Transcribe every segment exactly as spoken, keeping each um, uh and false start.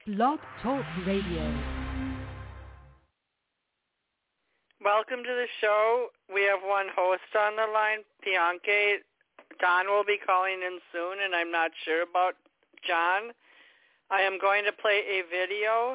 Blog Talk Radio. Welcome to the show. We have one host on the line, Bianca. Don will be calling in soon, and I'm not sure about John. I am going to play a video.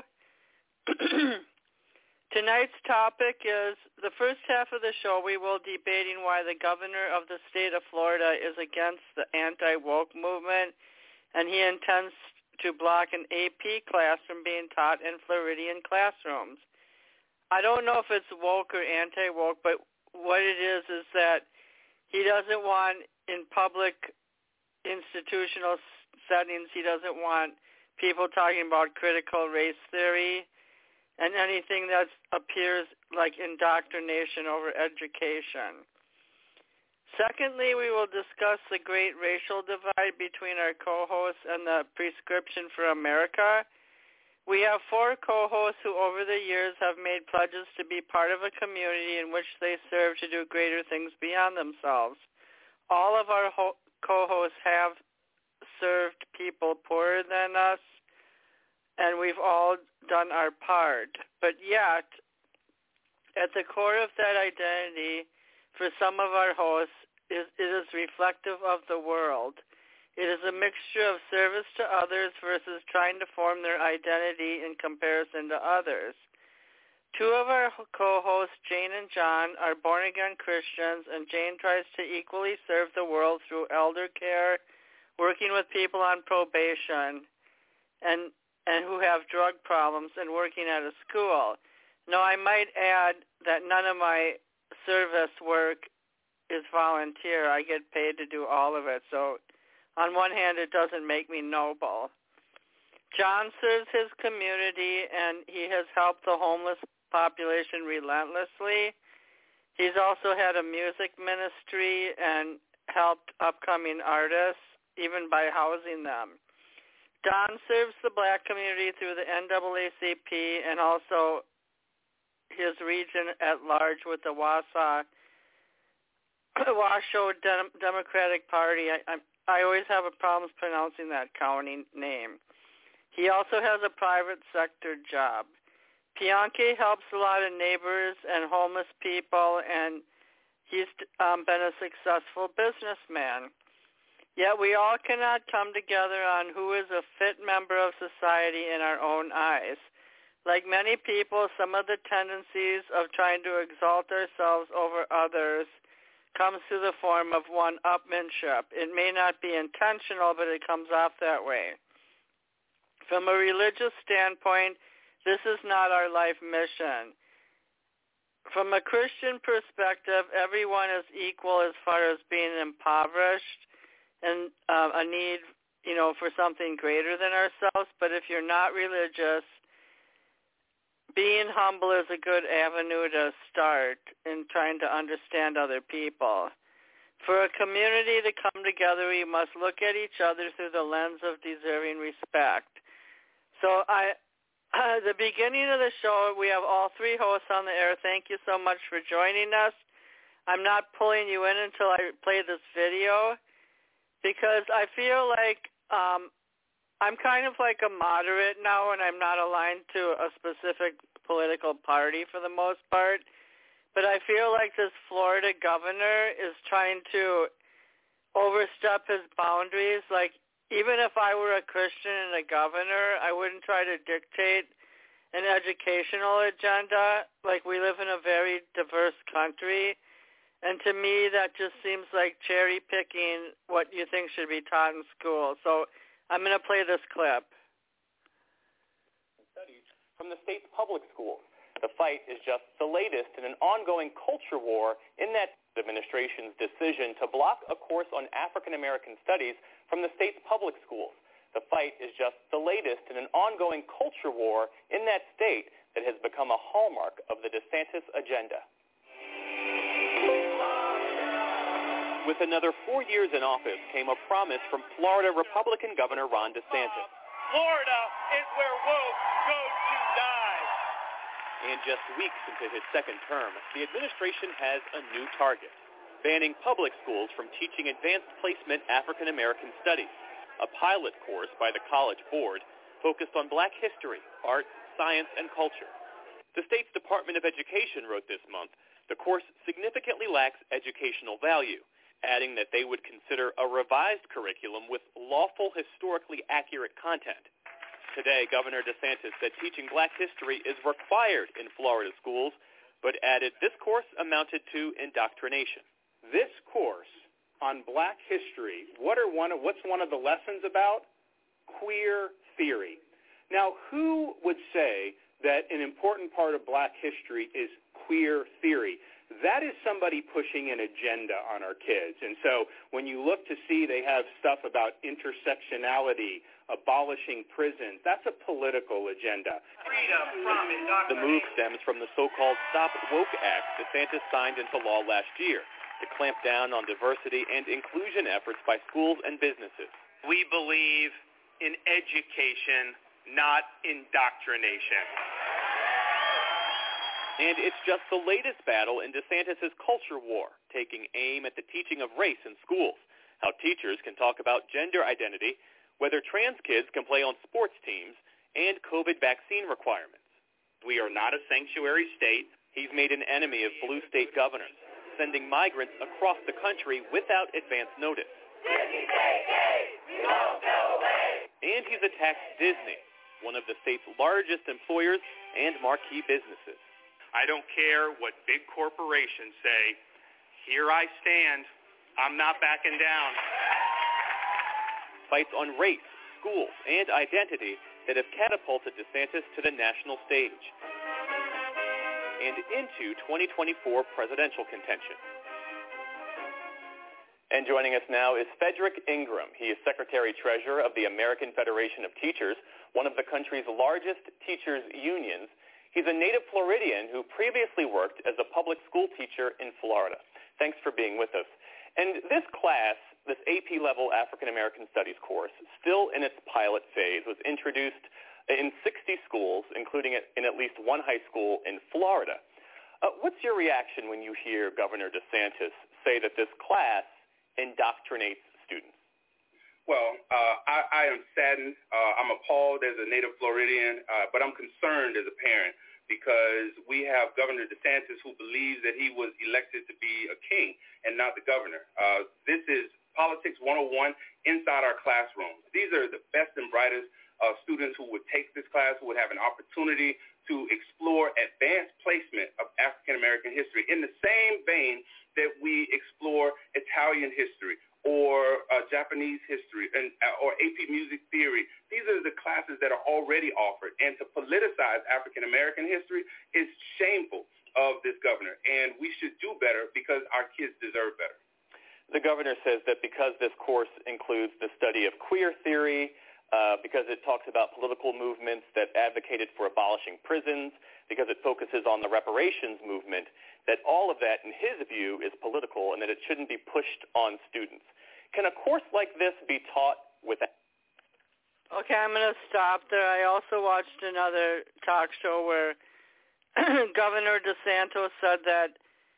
Tonight's topic is, the first half of the show, we will be debating why the governor of the state of Florida is against the anti-woke movement, and he intends to block an A P class from being taught in Floridian classrooms. I don't know if it's woke or anti-woke, but what it is is that he doesn't want, in public institutional settings, he doesn't want people talking about critical race theory and anything that appears like indoctrination over education. Secondly, we will discuss the great racial divide between our co-hosts and the Prescription for America. We have four co-hosts who over the years have made pledges to be part of a community in which they serve to do greater things beyond themselves. All of our ho- co-hosts have served people poorer than us, and we've all done our part. But yet, at the core of that identity, for some of our hosts, is, it is reflective of the world. It is a mixture of service to others versus trying to form their identity in comparison to others. Two of our co-hosts, Jane and John, are born-again Christians, and Jane tries to equally serve the world through elder care, working with people on probation, and and who have drug problems, and working at a school. Now, I might add that none of my service work is volunteer. I get paid to do all of it. So on one hand, it doesn't make me noble. John serves his community, and he has helped the homeless population relentlessly. He's also had a music ministry and helped upcoming artists, even by housing them. Don serves the black community through the N double A C P and also his region at large with the Wausau, Washoe Dem- Democratic Party. I, I, I always have a problem pronouncing that county name. He also has a private sector job. Bianchi helps a lot of neighbors and homeless people, and he's um, been a successful businessman. Yet we all cannot come together on who is a fit member of society in our own eyes. Like many people, some of the tendencies of trying to exalt ourselves over others comes through the form of one-upmanship. It may not be intentional, but it comes off that way. From a religious standpoint, this is not our life mission. From a Christian perspective, everyone is equal as far as being impoverished and uh, a need, you know, for something greater than ourselves. But if you're not religious, being humble is a good avenue to start in trying to understand other people. For a community to come together, we must look at each other through the lens of deserving respect. So I, at the beginning of the show, we have all three hosts on the air. Thank you so much for joining us. I'm not pulling you in until I play this video, because I feel like um, I'm kind of like a moderate now, and I'm not aligned to a specific political party for the most part. But I feel like this Florida governor is trying to overstep his boundaries. Like, even if I were a Christian and a governor, I wouldn't try to dictate an educational agenda. Like, we live in a very diverse country. And to me, that just seems like cherry-picking what you think should be taught in school. So I'm going to play this clip. Studies from the state's public schools. The fight is just the latest in an ongoing culture war in that administration's decision to block a course on African American studies from the state's public schools. The fight is just the latest in an ongoing culture war in that state that has become a hallmark of the DeSantis agenda. With another four years in office came a promise from Florida Republican Governor Ron DeSantis. Florida is where woke goes to die. And just weeks into his second term, the administration has a new target, banning public schools from teaching advanced placement African American studies, a pilot course by the College Board, focused on black history, art, science, and culture. The state's Department of Education wrote this month, the course significantly lacks educational value, adding that they would consider a revised curriculum with lawful, historically accurate content. Today, Governor DeSantis said teaching black history is required in Florida schools, but added this course amounted to indoctrination. This course on black history, what are one of, what's one of the lessons about? Queer theory. Now, who would say that an important part of black history is queer theory? That is somebody pushing an agenda on our kids. And so when you look to see they have stuff about intersectionality, abolishing prisons, that's a political agenda. Freedom from indoctrination. The move stems from the so-called Stop Woke Act DeSantis signed into law last year to clamp down on diversity and inclusion efforts by schools and businesses. We believe in education, not indoctrination. And it's just the latest battle in DeSantis' culture war, taking aim at the teaching of race in schools, how teachers can talk about gender identity, whether trans kids can play on sports teams, and COVID vaccine requirements. We are not a sanctuary state. He's made an enemy of blue state governors, sending migrants across the country without advance notice. And he's attacked Disney, one of the state's largest employers and marquee businesses. I don't care what big corporations say. Here I stand. I'm not backing down. Fights on race, schools, and identity that have catapulted DeSantis to the national stage and into twenty twenty-four presidential contention. And joining us now is Frederick Ingram. He is Secretary-Treasurer of the American Federation of Teachers, one of the country's largest teachers' unions. He's a native Floridian who previously worked as a public school teacher in Florida. Thanks for being with us. And this class, this A P-level African American Studies course, still in its pilot phase, was introduced in sixty schools, including in at least one high school in Florida. Uh, what's your reaction when you hear Governor DeSantis say that this class indoctrinates students? Well, uh, I, I am saddened. Uh, I'm appalled as a native Floridian, uh, but I'm concerned as a parent because we have Governor DeSantis who believes that he was elected to be a king and not the governor. Uh, this is politics one oh one inside our classrooms. These are the best and brightest uh, students who would take this class, who would have an opportunity to explore advanced placement of African-American history in the same vein that we explore Italian history or uh, Japanese history and uh, or A P music theory. These are the classes that are already offered. And to politicize African-American history is shameful of this governor. And we should do better because our kids deserve better. The governor says that because this course includes the study of queer theory, uh, because it talks about political movements that advocated for abolishing prisons, because it focuses on the reparations movement, that all of that, in his view, is political and that it shouldn't be pushed on students. Can a course like this be taught without? Okay, I'm going to stop there. I also watched another talk show where Governor DeSantis said that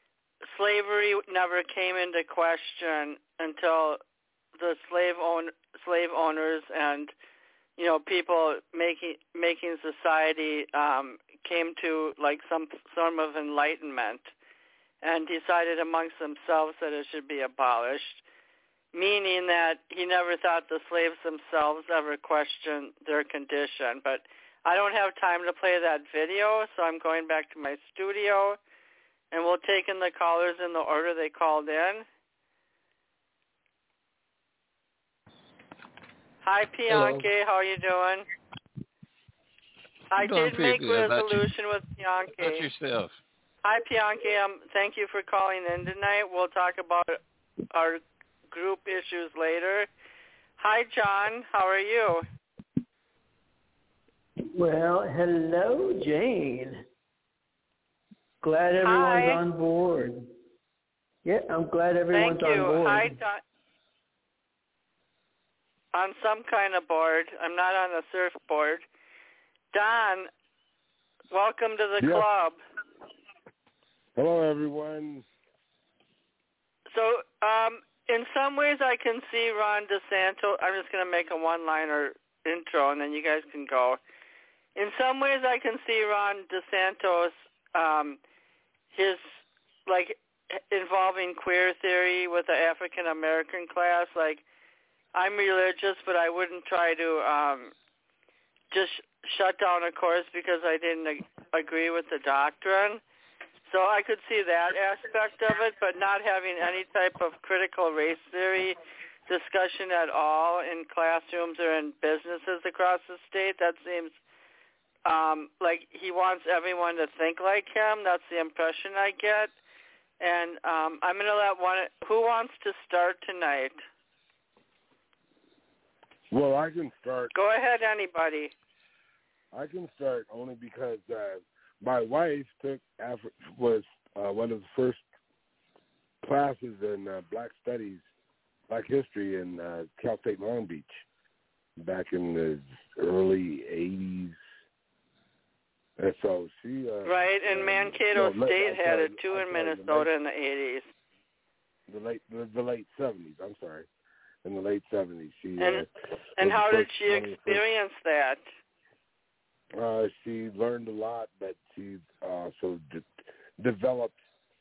slavery never came into question until the slave own slave owners and you know people making making society um, came to like some form of enlightenment and decided amongst themselves that it should be abolished, meaning that he never thought the slaves themselves ever questioned their condition. But I don't have time to play that video, so I'm going back to my studio, and we'll take in the callers in the order they called in. Hi, Bianchi. Hello. How are you doing? I doing did make good. resolution with Bianchi. About yourself. Hi, Bianchi. Um, thank you for calling in tonight. We'll talk about our group issues later. Hi, John. How are you? Well, hello, Jane. Glad everyone's Hi. on board. Yeah, I'm glad everyone's Thank you. on board. Hi, John. On some kind of board. I'm not on a surfboard. Don, welcome to the Yeah. club. Hello, everyone. So, um, in some ways I can see Ron DeSantis, I'm just going to make a one-liner intro, and then you guys can go. In some ways, I can see Ron DeSantis, um, his, like, involving queer theory with the African-American class. Like, I'm religious, but I wouldn't try to um, just shut down a course because I didn't ag- agree with the doctrine. So I could see that aspect of it, but not having any type of critical race theory discussion at all in classrooms or in businesses across the state. That seems um, like he wants everyone to think like him. That's the impression I get. And um, I'm going to let one. Who wants to start tonight? Well, I can start. Go ahead, anybody. I can start only because uh, my wife took Afri- was uh, one of the first classes in uh, Black Studies, Black History in uh, Cal State Long Beach back in the early eighties. And so she uh, right, and uh, Mankato no, State I'm had sorry, it too I'm in sorry, Minnesota the late, in the eighties. The late the, the late seventies. I'm sorry, in the late seventies. She and uh, and how did first, she experience that? Uh, she learned a lot, but she also de- developed.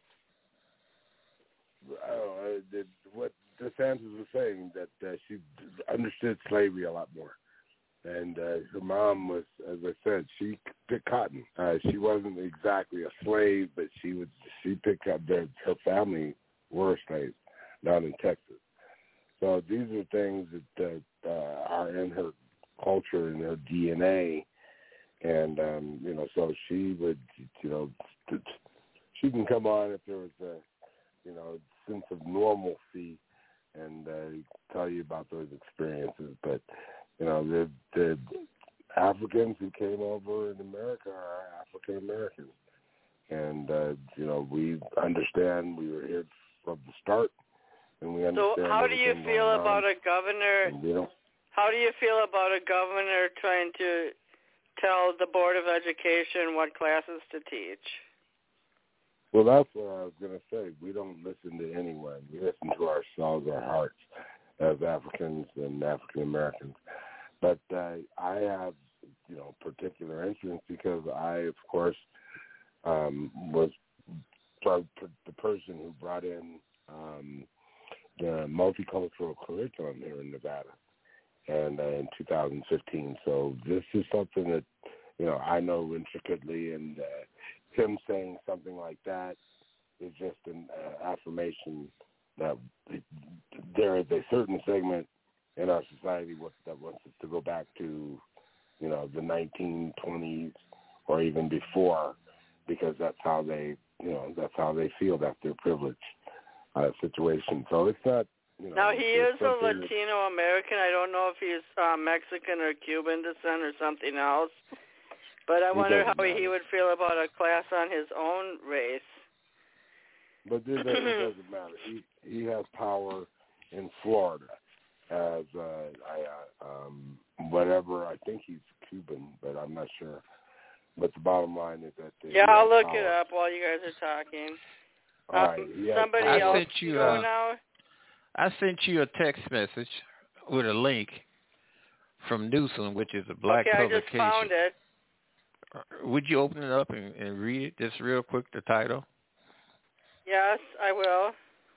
Uh, the, what DeSantis was saying, that uh, she understood slavery a lot more. And uh, her mom was, as I said, she picked cotton. Uh, she wasn't exactly a slave, but she would she picked up their her family were slaves down in Texas. So these are things that uh, uh, are in her culture and her D N A. And, um, you know, so she would, you know, she can come on if there was a, you know, sense of normalcy and uh, tell you about those experiences. But, you know, the, the Africans who came over in America are African-Americans. And, uh, you know, we understand we were here from the start, and we understand. So how do you feel about a governor, you know, how do you feel about a governor trying to tell the Board of Education what classes to teach? Well, that's what I was going to say. We don't listen to anyone. We listen to ourselves, our hearts, as Africans and African Americans. But uh, I have, you know, particular interest because I, of course, um, was the person who brought in um, the multicultural curriculum here in Nevada. And uh, in two thousand fifteen. So this is something that, you know, I know intricately, and uh, him saying something like that is just an uh, affirmation that there is a certain segment in our society that wants us to go back to, you know, the nineteen twenties or even before, because that's how they, you know, that's how they feel. That's their privilege uh, situation. So it's not. You know, now, he is a Latino American. I don't know if he's uh, Mexican or Cuban descent or something else. But I wonder how matter. he would feel about a class on his own race. But it, it doesn't matter. He he has power in Florida as uh, I, uh, um, whatever. I think he's Cuban, but I'm not sure. But the bottom line is that yeah, I'll look power. it up while you guys are talking. All um, right. Somebody I else sent you, go uh, now. I sent you a text message with a link from Newsom, which is a black okay, publication. I just found it. Would you open it up and, and read it just real quick, the title? Yes, I will.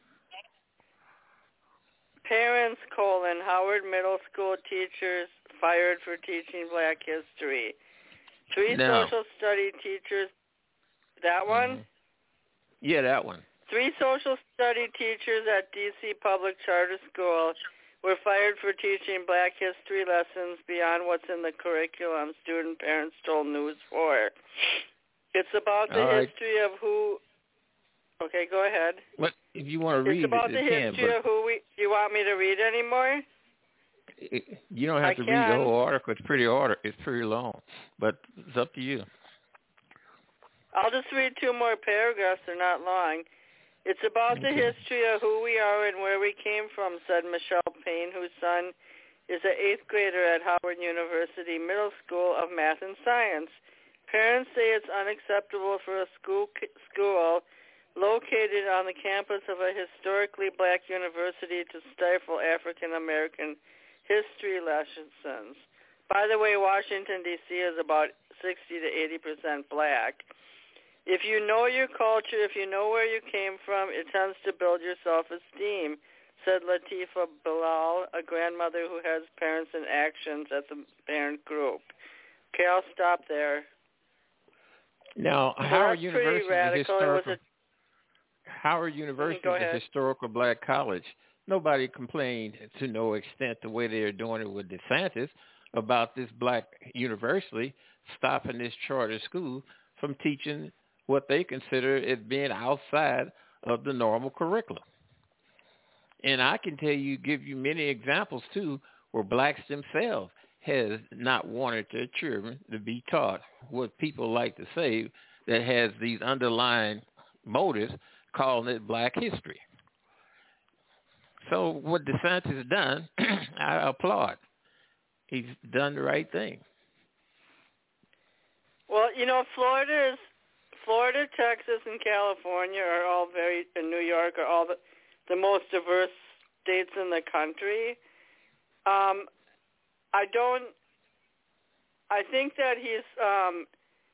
Parents, colon, Howard Middle School teachers fired for teaching Black history. Three no. social study teachers. That one? Mm-hmm. Yeah, that one. Three social study teachers at D C Public Charter School were fired for teaching Black history lessons beyond what's in the curriculum, student parents told News four. It's about the All right. history of who... Okay, go ahead. What, if you want to read it's about it, the you history can, of who we... Do you want me to read anymore? It, you don't have I to can. read the whole article. It's pretty order. It's pretty long, but it's up to you. I'll just read two more paragraphs. They're not long. It's about okay. the history of who we are and where we came from, said Michelle Payne, whose son is an eighth grader at Howard University Middle School of Math and Science. Parents say it's unacceptable for a school school located on the campus of a historically black university to stifle African American history lessons. by the way, Washington, D C is about sixty to eighty percent black. If you know your culture, if you know where you came from, it tends to build your self-esteem, said Latifa Bilal, a grandmother who has parents in actions at the parent group. Okay, I'll stop there. Now, so Howard that's University pretty radical. is It was historical. a, Howard University Go is a ahead. historical black college. Nobody complained to no extent the way they're doing it with DeSantis about this black university stopping this charter school from teaching what they consider as being outside of the normal curriculum. And I can tell you, give you many examples, too, where blacks themselves has not wanted their children to be taught what people like to say that has these underlying motives, calling it black history. So what DeSantis has done, I applaud. He's done the right thing. Well, you know, Florida is Florida, Texas, and California are all very, and New York are all the, the most diverse states in the country. Um, I don't, I think that he's um,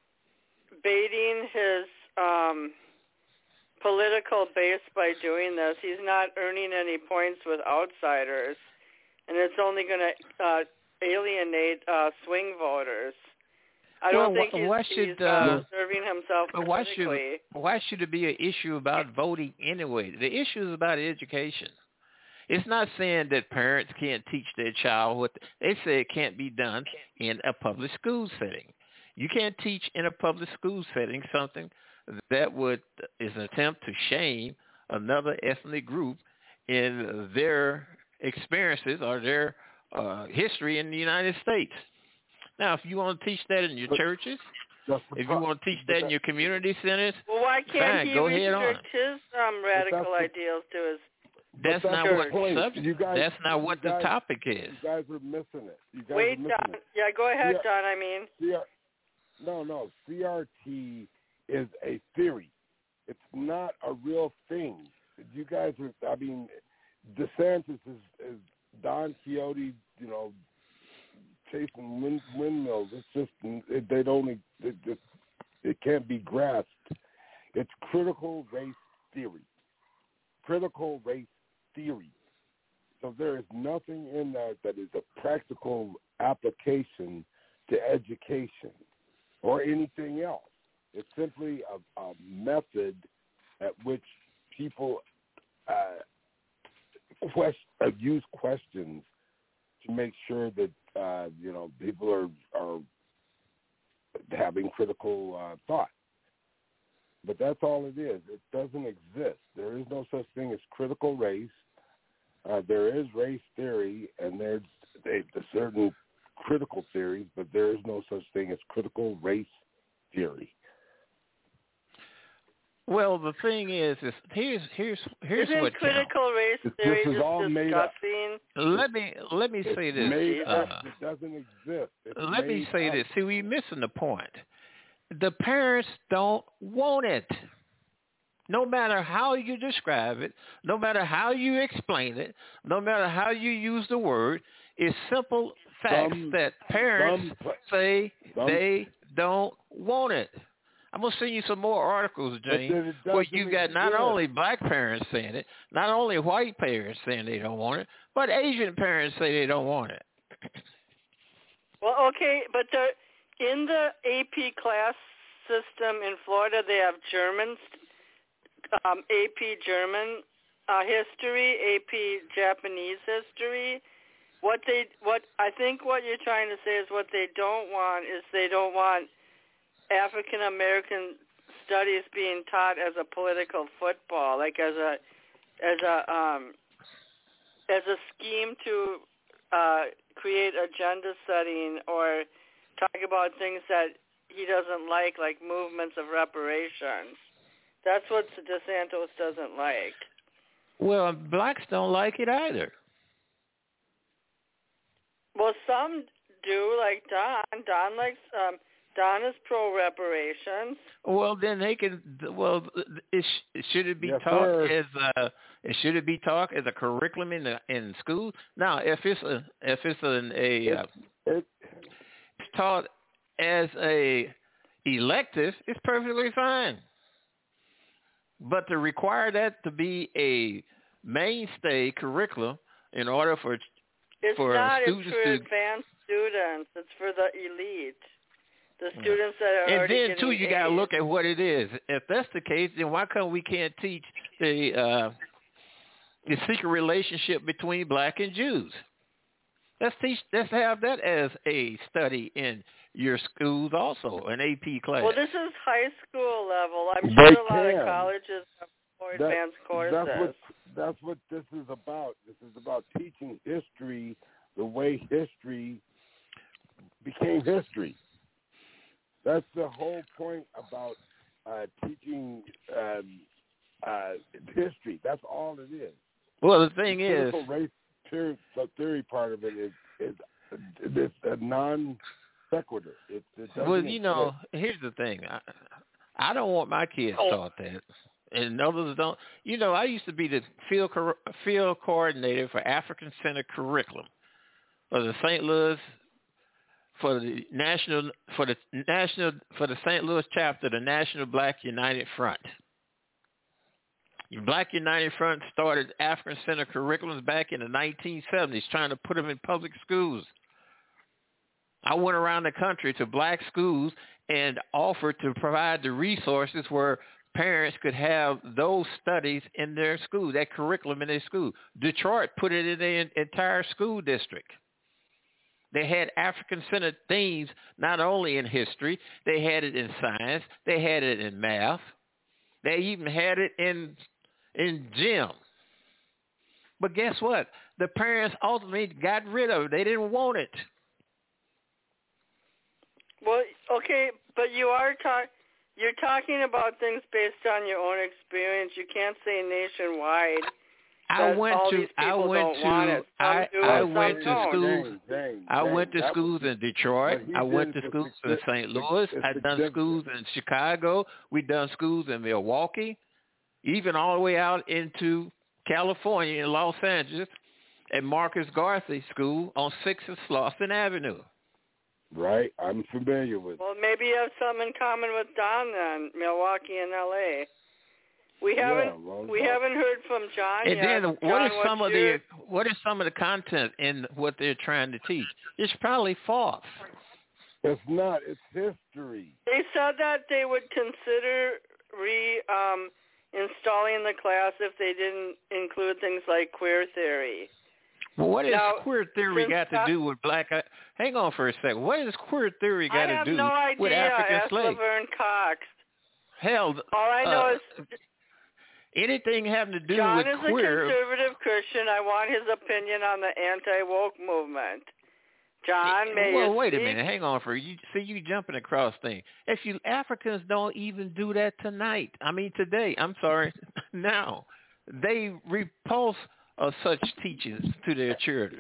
baiting his um, political base by doing this. He's not earning any points with outsiders, and it's only going to uh, alienate uh, swing voters. I don't well, think he's, why should, he's uh, uh, serving himself but why politically. should, why should it be an issue about voting anyway? The issue is about education. It's not saying that parents can't teach their child what they say it can't be done in a public school setting. You can't teach in a public school setting something that would is an attempt to shame another ethnic group in their experiences or their uh, history in the United States. Now, if you want to teach that in your churches, if you want to teach that in your community centers, well, why can't fine, he go ahead on. restrict his um, radical ideals to his That's, that's not church? what the subject. You guys, that's not what guys, the topic is. You guys are missing it. You guys Wait, are missing Don. it. Yeah, go ahead, C R, Don. I mean, C R, no, no. C R T is a theory. It's not a real thing. You guys are. I mean, DeSantis is, is Don Quixote. You know, chasing wind, windmills. It's just it, they don't. It, it, it can't be grasped. It's critical race theory. Critical race theory. So there is nothing in that that is a practical application to education or anything else. It's simply a, a method at which people uh, quest, uh, use questions to make sure that uh, you know people are are having critical uh, thought. But that's all it is. It doesn't exist. There is no such thing as critical race. Uh, there is race theory, and there's a, a certain critical theories, but there is no such thing as critical race theory. Well, the thing is, is here's here's here's Isn't what critical counts. race theory This is all just made up. disgusting? Let me let me say this. Made Uh, up. It doesn't exist. It's let me made say up. this. See, we're missing the point. The parents don't want it. No matter how you describe it, no matter how you explain it, no matter how you use the word, it's simple facts Some- that parents some pla- say some- they don't want it. I'm going to send you some more articles, But Jane, then it where doesn't you got not exist. only black parents saying it, not only white parents saying they don't want it, but Asian parents say they don't want it. Well, okay, but the, in the A P class system in Florida, they have German, um, A P German uh, history, A P Japanese history. What they, what I think, what you're trying to say is what they don't want is they don't want African American studies being taught as a political football, like as a, as a, um, as a scheme to uh, create agenda setting or talk about things that he doesn't like, like movements of reparations. That's what DeSantis doesn't like. Well, blacks don't like it either. Well, some do, like Don. Don likes, um, Don is pro-reparations. Well, then they can. Well, it, sh- should it be Yes, taught sir. as a? Should it be taught as a curriculum in the, in school? Now, if it's a if it's an, a uh, it, it's taught as a elective, it's perfectly fine. But to require that to be a mainstay curriculum in order for it's for not, students it's for to advanced students. It's for the elite, the students that are and already then too, you got to look at what it is. If that's the case, then why come we can't teach the uh, the secret relationship between black and Jews? Let's teach. Let's have that as a study in your schools, also an A P class. Well, this is high school level. I'm They sure a lot can. of colleges have more That, advanced courses. That's what, that's what this is about. This is about teaching history the way history became history. That's the whole point about uh, teaching um, uh, history. That's all it is. Well, the thing the is, critical race theory, the theory part of it is is it's a non sequitur. It, it well, you know, here's the thing. I, I don't want my kids taught that, and others don't. You know, I used to be the field field coordinator for African Center curriculum for the Saint Louis for the national for the national for the Saint Louis chapter of the National Black United Front. Black United Front started African Center curriculums back in the nineteen seventies, trying to put them in public schools. I went around the country to black schools and offered to provide the resources where parents could have those studies in their school, that curriculum in their school. Detroit put it in their entire school district. They had African-centered themes not only in history, they had it in science, they had it in math, they even had it in in gym. But guess what? The parents ultimately got rid of it. They didn't want it. Well, okay, but you are talking. You're talking about things based on your own experience. You can't say nationwide. I went all to these I people went don't want to it. Some I, do I and went some to don't. schools. Dang, dang, I dang. went to That schools was, in Detroit. what he I went did to was schools in it's- Saint Louis. it's I've done significant. schools in Chicago. We've done schools in Milwaukee, even all the way out into California in Los Angeles at Marcus Garvey School on sixth and Slauson Avenue. Right, I'm familiar with. Well, maybe you have something in common with Don then, Milwaukee and L A. We haven't Yeah, well, we well. haven't heard from John And yet. then John, what is some what's of your... the what is some of the content in what they're trying to teach? It's probably false. It's not. It's history. They said that they would consider re um, installing the class if they didn't include things like queer theory. Well, what now, has queer theory got to do with black? Hang on for a second. What has queer theory got to do no with idea. African Ask slaves? Laverne Cox. Hell, all I know uh, is anything having to do John with is queer. a conservative Christian. I want his opinion on the anti-woke movement. John, may well, you wait speak? a minute. Hang on for you. See, you jumping across things. If you Africans don't even do that tonight. I mean, today. I'm sorry. Now, they repulse of such teachings to their children.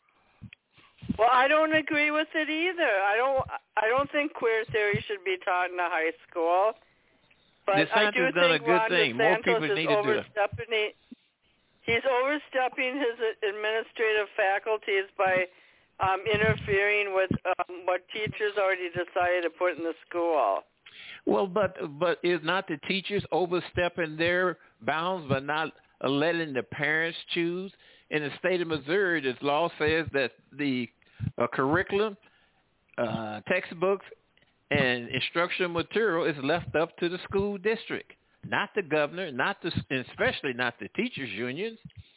Well, I don't agree with it either. I don't. I don't think queer theory should be taught in a high school. But DeSantis I do done think a good Ron thing. DeSantis More people is need to do it. overstepping. He's overstepping his administrative faculties by um, interfering with um, what teachers already decided to put in the school. Well, but but is not the teachers overstepping their bounds by not letting the parents choose? In the state of Missouri, this law says that the uh, curriculum, uh, textbooks, and instructional material is left up to the school district, not the governor, not the, especially not the teachers' unions.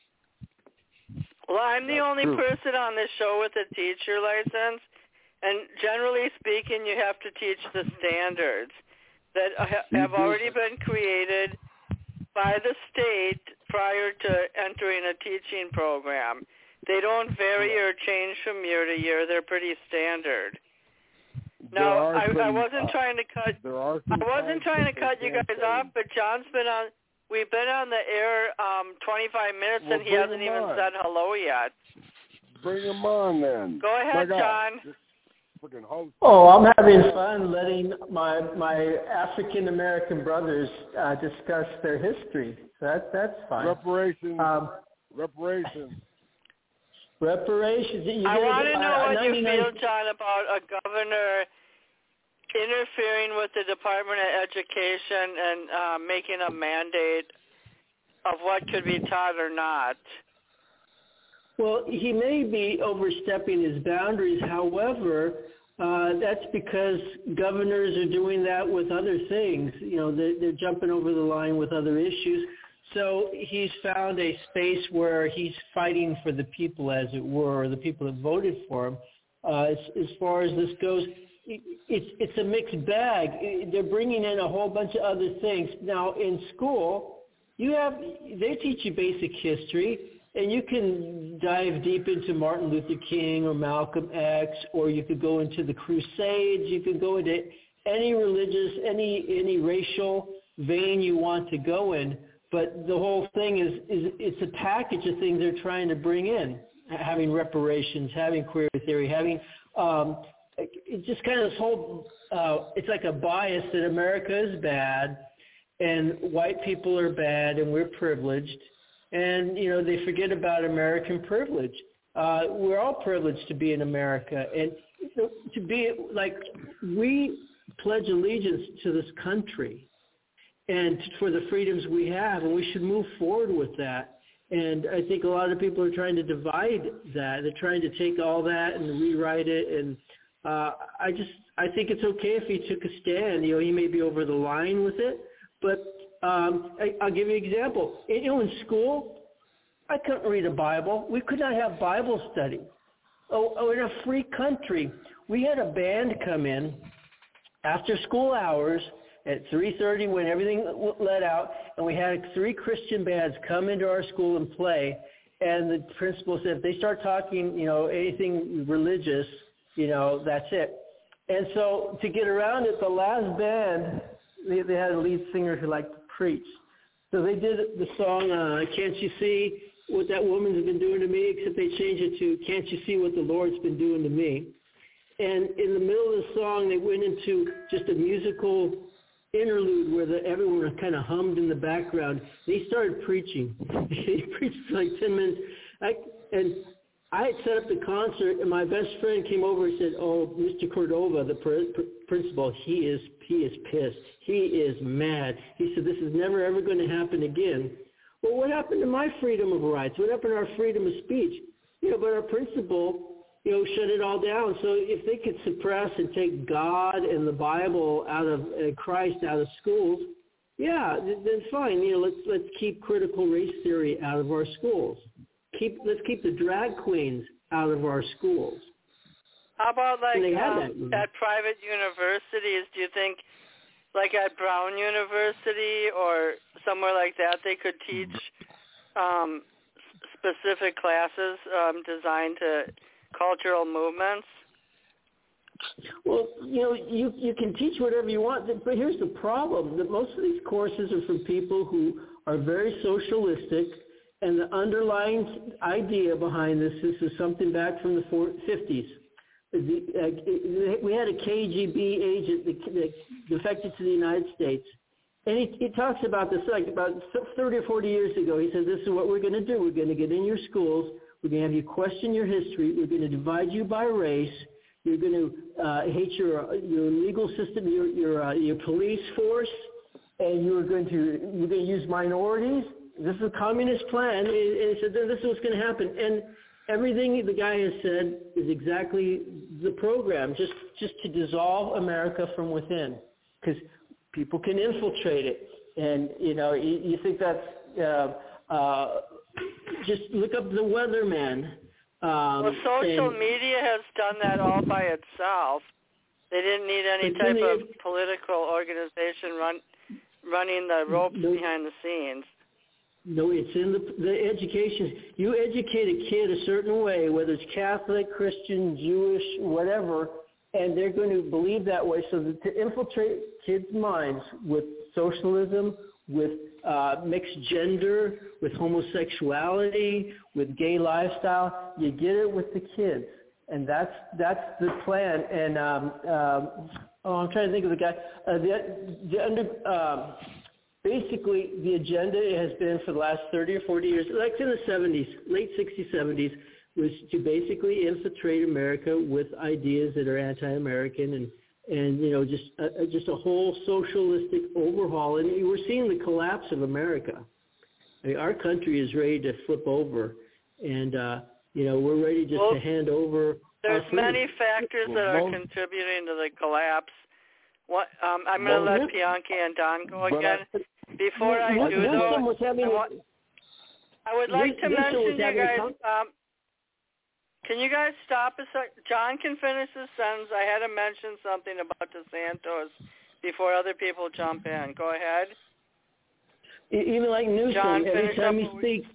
Well, I'm the That's only true. person on this show with a teacher license, and generally speaking, you have to teach the standards that have already been created by the state prior to entering a teaching program. They don't vary or change from year to year. They're pretty standard. No, I, some, I wasn't uh, trying to cut. There are I wasn't trying to cut you guys off, but John's been on. We've been on the air um, twenty-five minutes, well, and he hasn't even on. said hello yet. Bring him on then. Go ahead, John. Oh, I'm having fun letting my my African American brothers uh, discuss their history. So that that's fine. Reparations. Um, reparations. Reparations. You I want to know uh, what you feel, John, about a governor interfering with the Department of Education and uh, making a mandate of what could be taught or not. Well, he may be overstepping his boundaries. However, uh, that's because governors are doing that with other things. You know, they're, they're jumping over the line with other issues. So he's found a space where he's fighting for the people, as it were, or the people that voted for him. Uh, as, as far as this goes, it's it's a mixed bag. They're bringing in a whole bunch of other things. Now, in school, you have they teach you basic history, and you can dive deep into Martin Luther King or Malcolm X, or you could go into the Crusades. You could go into any religious, any any racial vein you want to go in. But the whole thing is, is it's a package of things they're trying to bring in, having reparations, having queer theory, having um, it's just kind of this whole, uh, it's like a bias that America is bad and white people are bad and we're privileged. And, you know, they forget about American privilege. Uh, we're all privileged to be in America. And to be, like, we pledge allegiance to this country and for the freedoms we have, and we should move forward with that. And I think a lot of people are trying to divide that. They're trying to take all that and rewrite it. And uh, I just, I think it's okay if he took a stand. You know, he may be over the line with it, but um, I, I'll give you an example. You know, in school, I couldn't read a Bible. We could not have Bible study. Oh, oh, in a free country, we had a band come in after school hours at three thirty when everything let out, and we had three Christian bands come into our school and play, and the principal said, if they start talking, you know, anything religious, you know, that's it. And so to get around it, the last band, they, they had a lead singer who liked to preach. So they did the song, uh, Can't You See What That Woman's Been Doing to Me, except they changed it to Can't You See What the Lord's Been Doing to Me. And in the middle of the song, they went into just a musical interlude where the, everyone kind of hummed in the background. They started preaching. He preached for like ten minutes. I, and I had set up the concert, and my best friend came over and said, oh, Mister Cordova, the pr- pr- principal, he is, he is pissed. He is mad. He said, this is never, ever going to happen again. Well, what happened to my freedom of rights? What happened to our freedom of speech? You know, but our principal, you know, shut it all down. So if they could suppress and take God and the Bible out of uh, Christ out of schools, yeah, then fine. You know, let's let's keep critical race theory out of our schools. Keep let's keep the drag queens out of our schools. How about like um, at private universities? Do you think, like at Brown University or somewhere like that, they could teach um, specific classes um, designed to cultural movements? Well, you know, you you can teach whatever you want, but here's the problem: that most of these courses are from people who are very socialistic, and the underlying idea behind this is, is something back from the fifties. The, uh, we had a K G B agent that, that defected to the United States, and he, he talks about this like about thirty or forty years ago. He said, "This is what we're going to do. We're going to get in your schools. We're going to have you question your history. We're going to divide you by race. You're going to uh, hate your your legal system, your your uh, your police force, and you're going to you're going to use minorities. This is a communist plan." And he said, "This is what's going to happen." And everything the guy has said is exactly the program, just just to dissolve America from within, because people can infiltrate it. And you know, you, you think that's uh, uh, just look up the weatherman. Um, well, social and, media has done that all by itself. They didn't need any type of have, political organization run, running the ropes no, behind the scenes. No, it's in the, the education. You educate a kid a certain way, whether it's Catholic, Christian, Jewish, whatever, and they're going to believe that way. So that to infiltrate kids' minds with socialism, with uh, mixed gender, with homosexuality, with gay lifestyle, you get it with the kids, and that's that's the plan. And um, um, oh, I'm trying to think of the guy. Uh, the the under um, basically the agenda has been for the last thirty or forty years, like in the seventies, late sixties, seventies. was to basically infiltrate America with ideas that are anti-American and, and you know, just a, just a whole socialistic overhaul. And we're seeing the collapse of America. I mean, our country is ready to flip over, and, uh, you know, we're ready just well, to hand over. There's many factors that are contributing to the collapse. What, um, I'm going to let Bianchi and Don go again. Before I do, though, I would like to mention you guys, um, can you guys stop a sec? John can finish his sentence. I had to mention something about DeSantis before other people jump in. Go ahead. Even like Newsom, John, every time he speaks,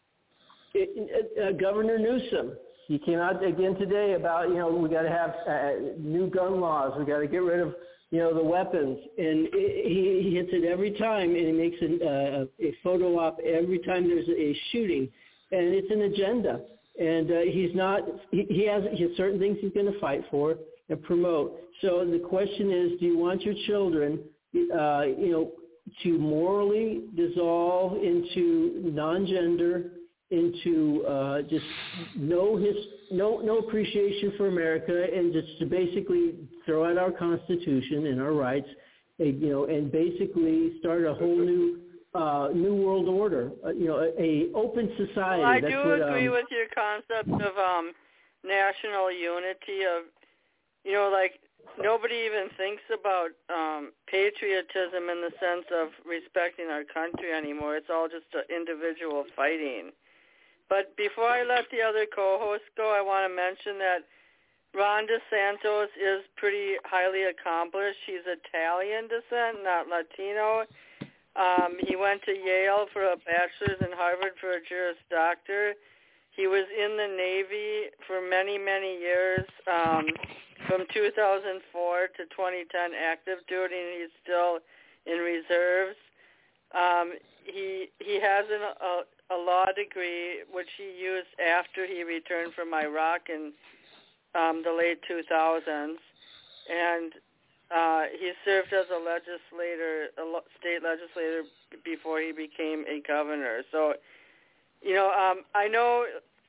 it, uh, Governor Newsom, he came out again today about, you know, we got to have uh, new gun laws. We got to get rid of, you know, the weapons. And it, he, he hits it every time, and he makes an, uh, a photo op every time there's a shooting. And it's an agenda. And uh, he's not, he, he, has, he has certain things he's going to fight for and promote. So the question is, do you want your children, uh, you know, to morally dissolve into non-gender, into uh, just no his no no appreciation for America, and just to basically throw out our Constitution and our rights, and, you know, and basically start a whole new uh, new world order, uh, you know, a, a open society. Well, I That's do what, agree um, with your concept of um, national unity. Of you know, like nobody even thinks about um, patriotism in the sense of respecting our country anymore. It's all just uh, individual fighting. But before I let the other co-hosts go, I want to mention that Ron DeSantis is pretty highly accomplished. He's Italian descent, not Latino. Um, he went to Yale for a bachelor's and Harvard for a Juris Doctor. He was in the Navy for many, many years, um, from two thousand four to twenty ten active duty, and he's still in reserves. Um, he he has an, a, a law degree, which he used after he returned from Iraq in um, the late two thousands, and uh, he served as a legislator, a state legislator, before he became a governor. So, you know, um, I know,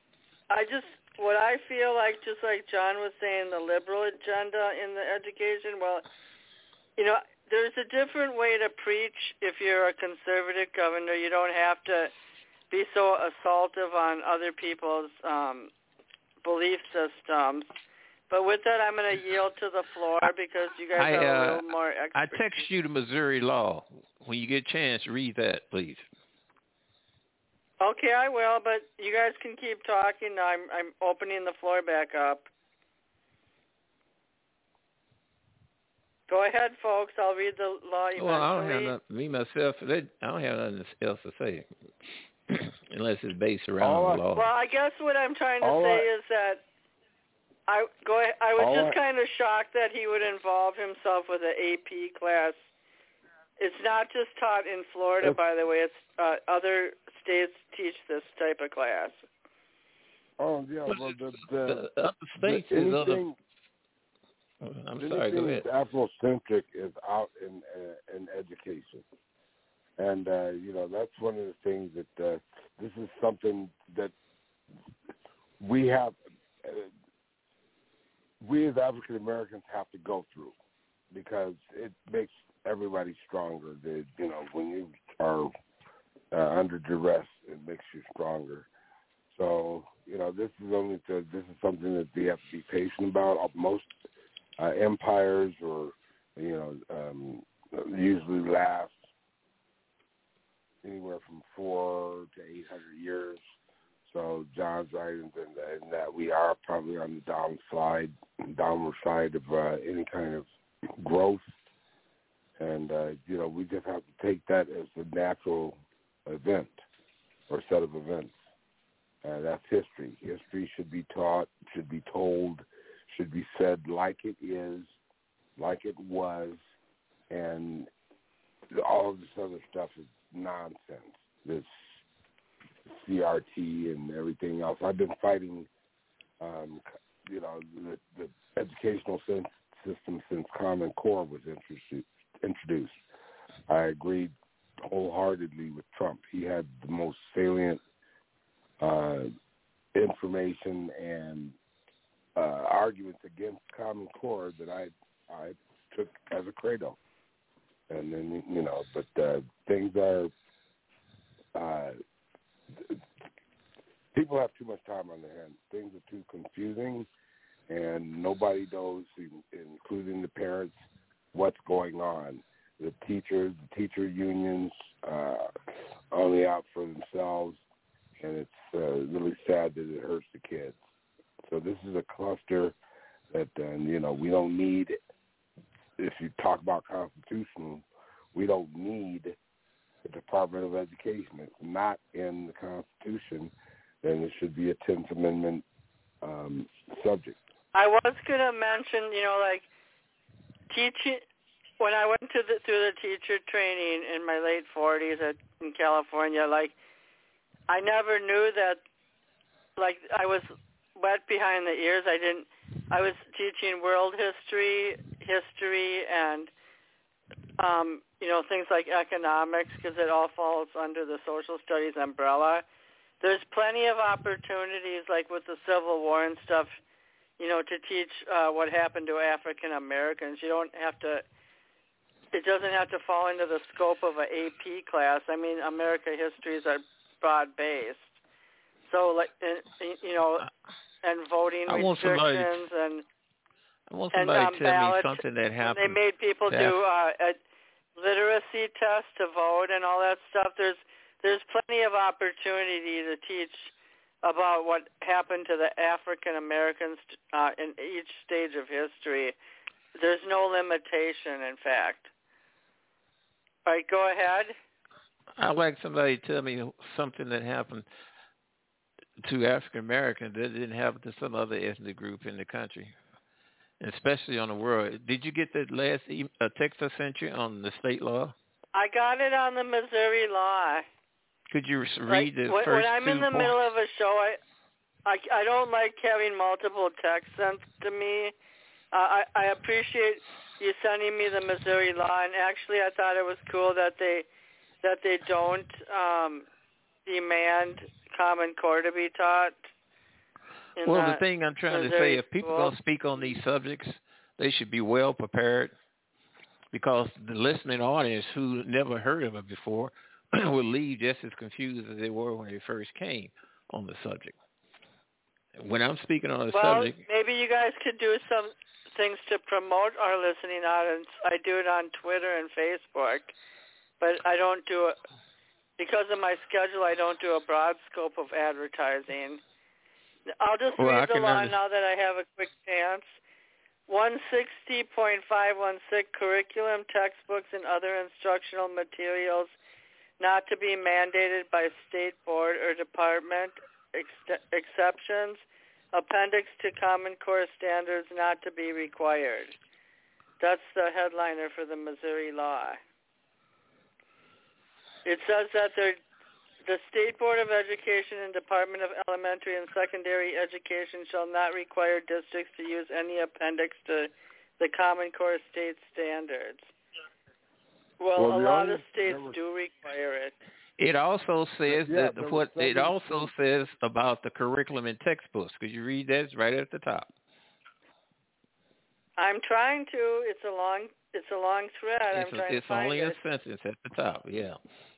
I just, what I feel like, just like John was saying, the liberal agenda in the education, well, you know, there's a different way to preach if you're a conservative governor. You don't have to be so assaultive on other people's um, belief systems. But with that, I'm going to yield to the floor because you guys I, have uh, a little more expertise. I text you the Missouri law. When you get a chance, read that, please. Okay, I will, but you guys can keep talking. I'm I'm opening the floor back up. Go ahead, folks. I'll read the law eventually. Well, I don't have nothing, me, myself, I don't have nothing else to say unless it's based around All the law. Well, I guess what I'm trying to All say right. is that I go ahead, I was All just right. kind of shocked that he would involve himself with an A P class. It's not just taught in Florida, It's, by the way. It's uh, other states teach this type of class. Oh yeah, well the the, the other states the, is other. anything, I'm sorry. Go ahead. Afrocentric is out in uh, in education, and uh, you know that's one of the things that uh, this is something that we have. Uh, we as African Americans have to go through because it makes everybody stronger. That you know when you are uh, under duress, it makes you stronger. So you know this is only to, this is something that we have to be patient about. Most uh, empires or you know um, usually last anywhere from four to eight hundred years. So John's right in, in that we are probably on the downslide, downward side of uh, any kind of growth, and uh, you know we just have to take that as a natural event or set of events. Uh, that's history. History should be taught, should be told, should be said like it is, like it was, and all of this other stuff is nonsense. This C R T and everything else. I've been fighting, um, you know, the, the educational system since Common Core was introduced. I agreed wholeheartedly with Trump. He had the most salient uh, information and uh, arguments against Common Core that I I took as a credo. And then, you know, but uh, things are, uh, people have too much time on their hands. Things are too confusing, and nobody knows, including the parents, what's going on. The teachers, the teacher unions, uh, only out for themselves, and it's uh, really sad that it hurts the kids. So this is a cluster that, uh, you know, we don't need. If you talk about constitutional, we don't need the Department of Education. It's not in the Constitution, then it should be a tenth Amendment um, subject. I was going to mention, you know, like teaching. When I went to the, through the teacher training in my late forties at, in California, like I never knew that. Like I was wet behind the ears. I didn't. I was teaching world history, history, and um, you know, things like economics, because it all falls under the social studies umbrella. There's plenty of opportunities, like with the Civil War and stuff, you know, to teach uh, what happened to African Americans. You don't have to. It doesn't have to fall into the scope of an A P class. I mean, American histories are broad-based. So, like, you know, and voting I want restrictions somebody, and I want somebody and, um, to tell ballots. me something that happened. They made people that, do uh, a literacy tests to vote and all that stuff. There's there's plenty of opportunity to teach about what happened to the African Americans uh, in each stage of history. There's no limitation, in fact. All right, go ahead. I'd like somebody to tell me something that happened to African Americans that didn't happen to some other ethnic group in the country, especially on the world. Did you get that last e- uh, text I sent you on the state law? I got it on the Missouri law. Could you read like, the when, first when I'm two in the points? middle of a show, I, I, I don't like having multiple texts sent to me. Uh, I, I appreciate you sending me the Missouri law, and actually I thought it was cool that they that they don't um, demand Common Core to be taught. In Well, the, the thing I'm trying Missouri to say, if people school. don't speak on these subjects, they should be well prepared, because the listening audience who never heard of it before will leave just as confused as they were when they first came on the subject. When I'm speaking on the well, subject... maybe you guys could do some things to promote our listening audience. I do it on Twitter and Facebook, but I don't do it because of my schedule. I don't do a broad scope of advertising. I'll just well, read the law under- now that I have a quick chance. one sixty point five one six, curriculum, textbooks, and other instructional materials not to be mandated by state board or department, ex- exceptions. Appendix to Common Core standards not to be required. That's the headliner for the Missouri law. It says that the State Board of Education and Department of Elementary and Secondary Education shall not require districts to use any appendix to the Common Core state standards. Well, well a lot only, of states was, do require it. It also says yeah, that what it also states. says about the curriculum and textbooks. Could you read that? It's right at the top. I'm trying to. It's a long. It's a long thread. It's, I'm trying it's to find only it. a sentence at the top. Yeah.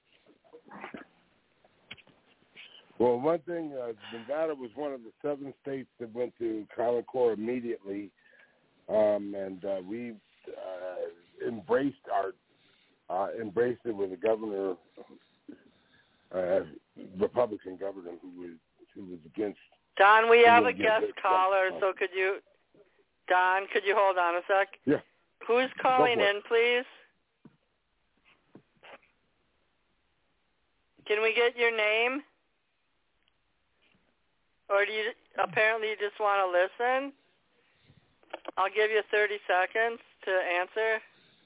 Well, one thing, uh, Nevada was one of the seven states that went to Common Core immediately, um, and uh, we uh, embraced our uh, embraced it with a governor, uh, Republican governor, who was who was against. Don, we have a against guest it. caller, so could you, Don, could you hold on a sec? Yeah. Who's calling Go for in, please? Can we get your name? Or do you apparently you just want to listen? I'll give you thirty seconds to answer.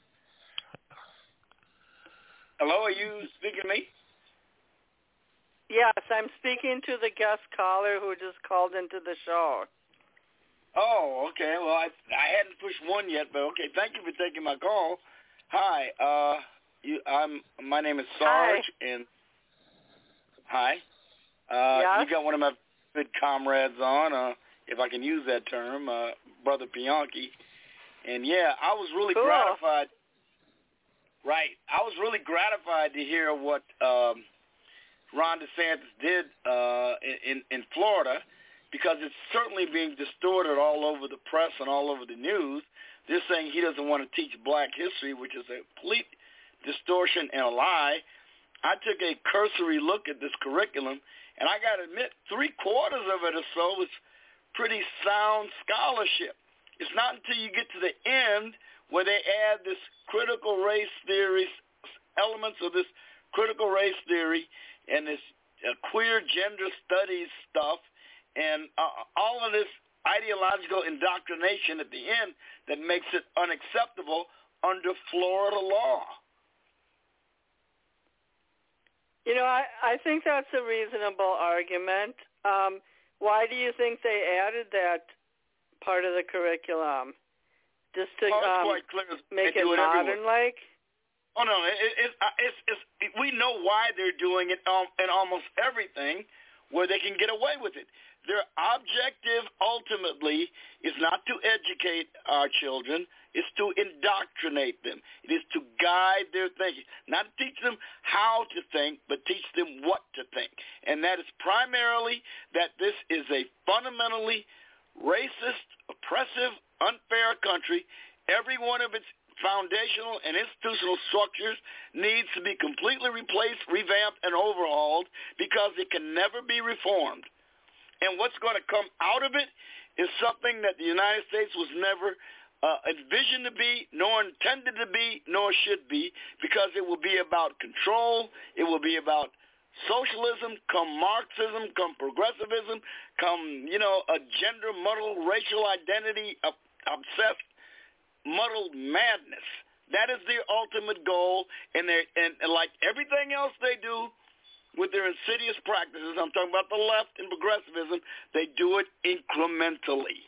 Hello, are you speaking to me? Yes, I'm speaking to the guest caller who just called into the show. Oh, okay. Well, I I hadn't pushed one yet, but okay. Thank you for taking my call. Hi, uh, you, I'm my name is Sarge, hi. and hi. Uh, yes? You got one of my spit comrades on, uh, if I can use that term, uh, Brother Bianchi. And, yeah, I was really cool. gratified. Right. I was really gratified to hear what um, Ron DeSantis did uh, in, in Florida, because it's certainly being distorted all over the press and all over the news. They're saying he doesn't want to teach black history, which is a complete distortion and a lie. I took a cursory look at this curriculum, and I got to admit, three-quarters of it or so is pretty sound scholarship. It's not until you get to the end where they add this critical race theory, elements of this critical race theory and this uh, queer gender studies stuff, and uh, all of this ideological indoctrination at the end that makes it unacceptable under Florida law. You know, I, I think that's a reasonable argument. Um, why do you think they added that part of the curriculum? Just to oh, um, quite clear. make it modern-like? Oh, no, it, it, it's, it's, it, we know why they're doing it um, in almost everything where they can get away with it. Their objective ultimately is not to educate our children, it's to indoctrinate them. It is to guide their thinking, not to teach them how to think, but teach them what to think. And that is primarily that this is a fundamentally racist, oppressive, unfair country. Every one of its foundational and institutional structures needs to be completely replaced, revamped, and overhauled because it can never be reformed. And what's going to come out of it is something that the United States was never uh, envisioned to be, nor intended to be, nor should be, because it will be about control. It will be about socialism, come Marxism, come progressivism, come, you know, a gender-muddled, racial identity obsessed, muddled madness. That is their ultimate goal, and, and, and like everything else they do, with their insidious practices, I'm talking about the left and progressivism, they do it incrementally.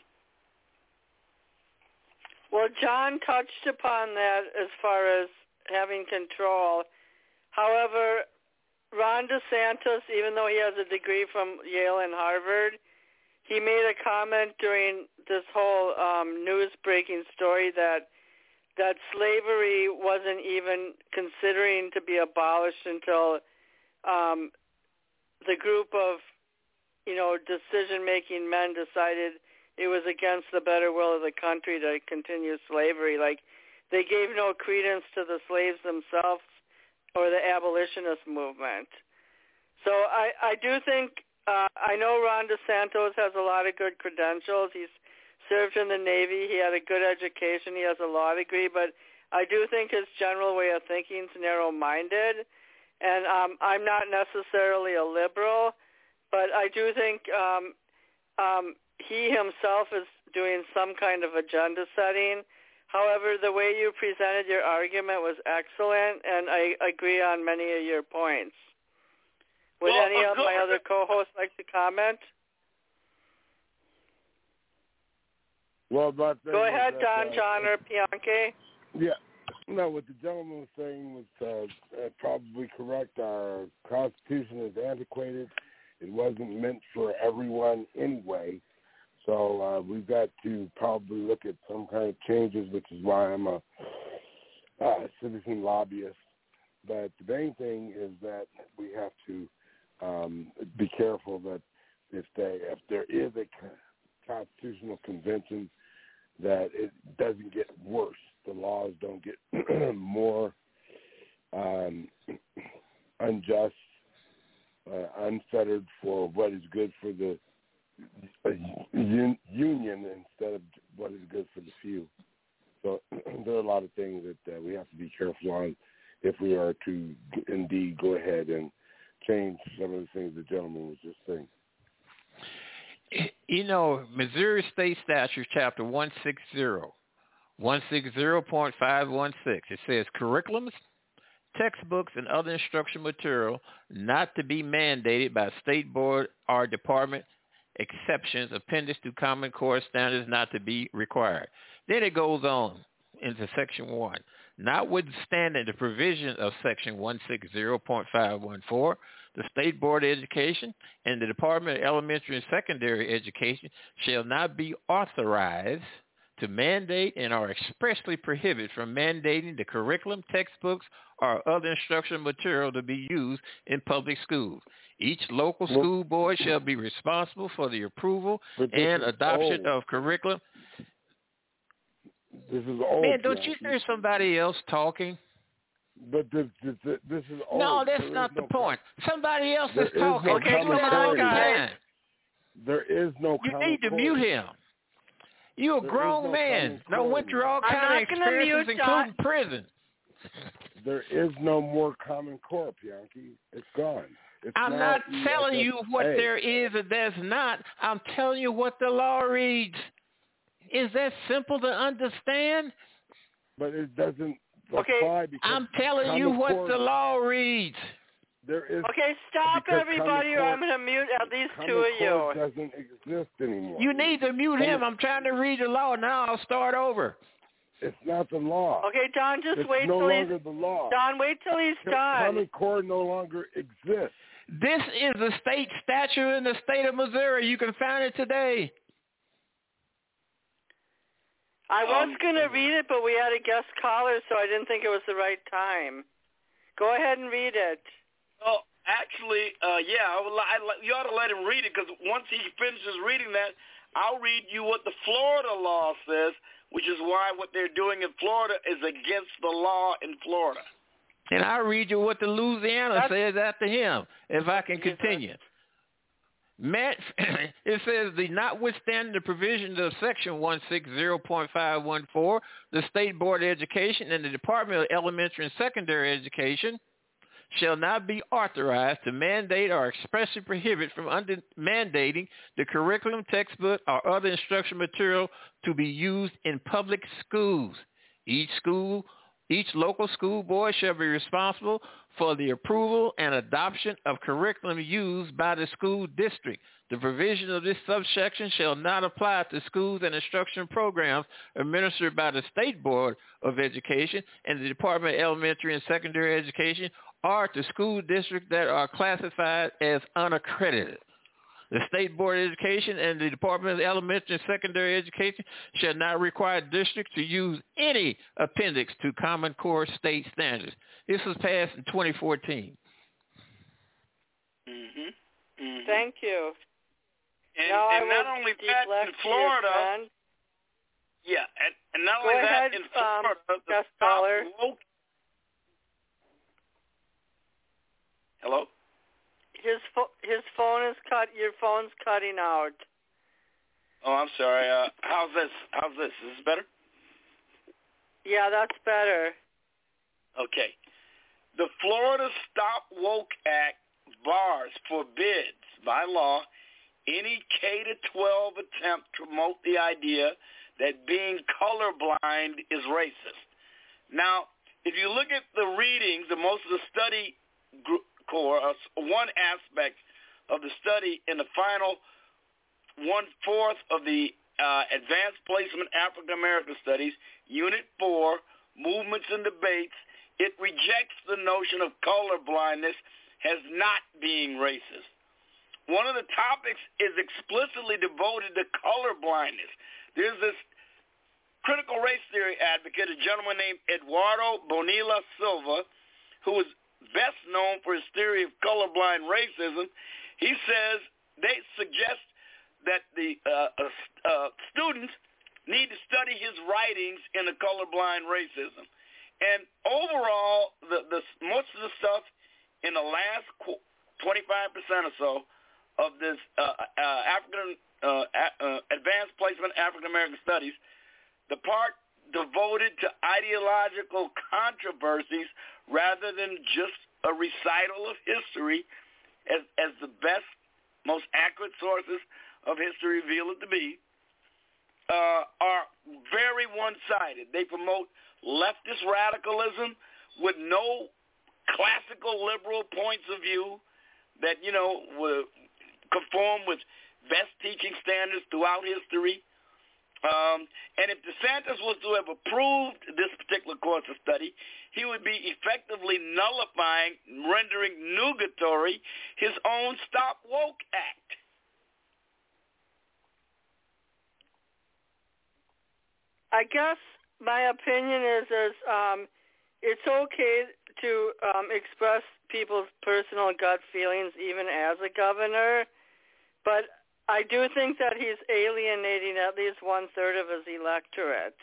Well, John touched upon that as far as having control. However, Ron DeSantis, even though he has a degree from Yale and Harvard, he made a comment during this whole um, news-breaking story that that slavery wasn't even considering to be abolished until Um, the group of, you know, decision-making men decided it was against the better will of the country to continue slavery. Like, they gave no credence to the slaves themselves or the abolitionist movement. So I, I do think, uh, I know Ron DeSantis has a lot of good credentials. He's served in the Navy. He had a good education. He has a law degree. But I do think his general way of thinking is narrow-minded. And um, I'm not necessarily a liberal, but I do think um, um, he himself is doing some kind of agenda setting. However, the way you presented your argument was excellent, and I agree on many of your points. Would well, any of my other co-hosts like to comment? Well, but Go ahead, that, Don, uh, John, or Bianchi. Yeah. No, what the gentleman was saying was uh, uh, probably correct. Our Constitution is antiquated. It wasn't meant for everyone anyway. So uh, we've got to probably look at some kind of changes, which is why I'm a uh, citizen lobbyist. But the main thing is that we have to um, be careful that if they if there is a constitutional convention, that it doesn't get worse. The laws don't get more um, unjust, uh, unfettered for what is good for the uh, un- union instead of what is good for the few. So there are a lot of things that uh, we have to be careful on if we are to indeed go ahead and change some of the things the gentleman was just saying. You know, Missouri State Statute, Chapter one sixty, one sixty point five one six, it says curriculums, textbooks, and other instructional material not to be mandated by state board or department, exceptions, appendix to Common Core standards not to be required. Then it goes on into Section one. notwithstanding the provision of Section one sixty point five one four, the State Board of Education and the Department of Elementary and Secondary Education shall not be authorized to mandate and are expressly prohibited from mandating the curriculum, textbooks, or other instructional material to be used in public schools. Each local school board shall be responsible for the approval and adoption old. of curriculum. This is old. Man, don't Jackie. you hear somebody else talking? But this, this, this is old. No, that's there not the no point. Somebody else there is talking. No okay, Do that all the commentary. time. There is no You common need to core. mute him. You're a There grown is no man. common No, went core. through all I'm kinds not of gonna experiences, mute including John. prison. There is no more common core, Bianchi. It's gone. It's I'm now not E S telling you what A. there is or there's not. I'm telling you what the law reads. Is that simple to understand? But it doesn't Okay, apply because I'm telling you common what core, the law reads. There is Okay, stop because everybody, or common I'm going to mute at least common two of core you. doesn't exist anymore. You need to mute him. I'm trying to read the law. Now I'll start over. It's not the law. Okay, Don, just it's wait no till longer he's the law. Don. Wait till he's done. Common core no longer exists. This is a state statute in the state of Missouri. You can find it today. I was Um, going to read it, but we had a guest caller, so I didn't think it was the right time. Go ahead and read it. Well, actually, uh, yeah, I would, I, you ought to let him read it, because once he finishes reading that, I'll read you what the Florida law says, which is why what they're doing in Florida is against the law in Florida. And I'll read you what the Louisiana That's, says after him, if I can continue. Matt, it says, the notwithstanding the provisions of Section one sixty point five one four, the State Board of Education and the Department of Elementary and Secondary Education shall not be authorized to mandate or expressly prohibit from under mandating the curriculum, textbook, or other instructional material to be used in public schools. Each school, each local school board shall be responsible for the approval and adoption of curriculum used by the school district. The provision of this subsection shall not apply to schools and instructional programs administered by the State Board of Education and the Department of Elementary and Secondary Education, or to school districts that are classified as unaccredited. The State Board of Education and the Department of Elementary and Secondary Education shall not require districts to use any appendix to Common Core state standards. This was passed in twenty fourteen. Mm-hmm. Mm-hmm. Thank you. And, now and I not will only that, in deflect Florida, your friend. yeah, and, and not Go only ahead, that, in um, Florida, the guest top caller. woke. Hello? His fo- his phone is cut. Your phone's cutting out. Oh, I'm sorry. Uh, how's this? How's this? Is this better? Yeah, that's better. Okay. The Florida Stop Woke Act bars, forbids by law any K to twelve attempt to promote the idea that being colorblind is racist. Now, if you look at the readings, the most of the study group core, uh, one aspect of the study in the final one-fourth of the uh, Advanced Placement African American Studies, Unit four, Movements and Debates, it rejects the notion of colorblindness as not being racist. One of the topics is explicitly devoted to colorblindness. There's this critical race theory advocate, a gentleman named Eduardo Bonilla Silva, who is best known for his theory of colorblind racism. He says they suggest that the uh, uh, uh, students need to study his writings in the colorblind racism. And overall, the, the most of the stuff in the last twenty-five percent or so of this uh, uh, African uh, uh, Advanced Placement African American Studies, the part devoted to ideological controversies rather than just a recital of history as, as the best, most accurate sources of history reveal it to be, uh, are very one-sided. They promote leftist radicalism with no classical liberal points of view that, you know, will conform with best teaching standards throughout history. Um, and if DeSantis was to have approved this particular course of study, he would be effectively nullifying, rendering nugatory his own Stop Woke Act. I guess my opinion is, is um, it's okay to um, express people's personal gut feelings even as a governor, but I do think that he's alienating at least one-third of his electorate.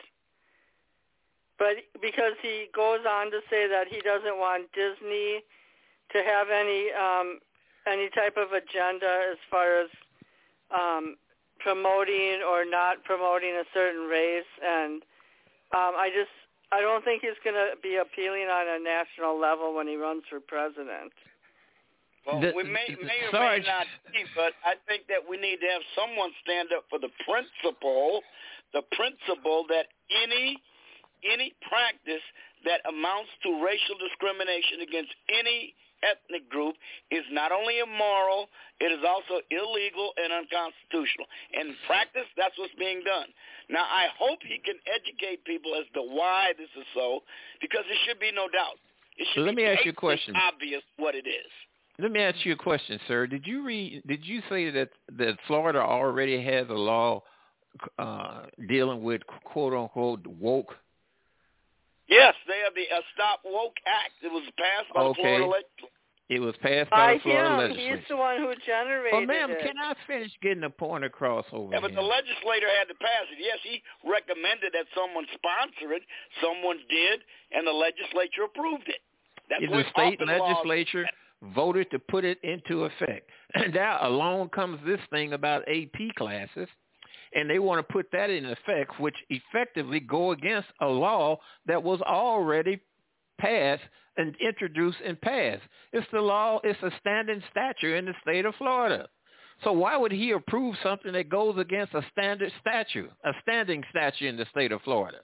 But because he goes on to say that he doesn't want Disney to have any um, any type of agenda as far as um, promoting or not promoting a certain race, and um, I just I don't think he's going to be appealing on a national level when he runs for president. Well, the, we may, may or Sarge, may not be, but I think that we need to have someone stand up for the principle, the principle that any any practice that amounts to racial discrimination against any ethnic group is not only immoral, it is also illegal and unconstitutional. And in practice, that's what's being done. Now, I hope he can educate people as to why this is so, because there should be no doubt. It should Let be me ask you a question. obvious what it is. Let me ask you a question, sir. Did you read? Did you say that that Florida already has a law uh, dealing with quote unquote woke? Yes, they have the uh, Stop Woke Act. It was passed by okay. the Florida legislature. It was passed by, by the Florida him. legislature. He's the one who generated well, ma'am, it. can I finish getting the point across over Yeah, but here? the legislator had to pass it. Yes, he recommended that someone sponsor it. Someone did, and the legislature approved it. That's the state legislature laws... voted to put it into effect. And now along comes this thing about A P classes, and they want to put that in effect, which effectively go against a law that was already passed and introduced and passed. It's the law. It's a standing statute in the state of Florida. So why would he approve something that goes against a standard statute, a standing statute in the state of Florida?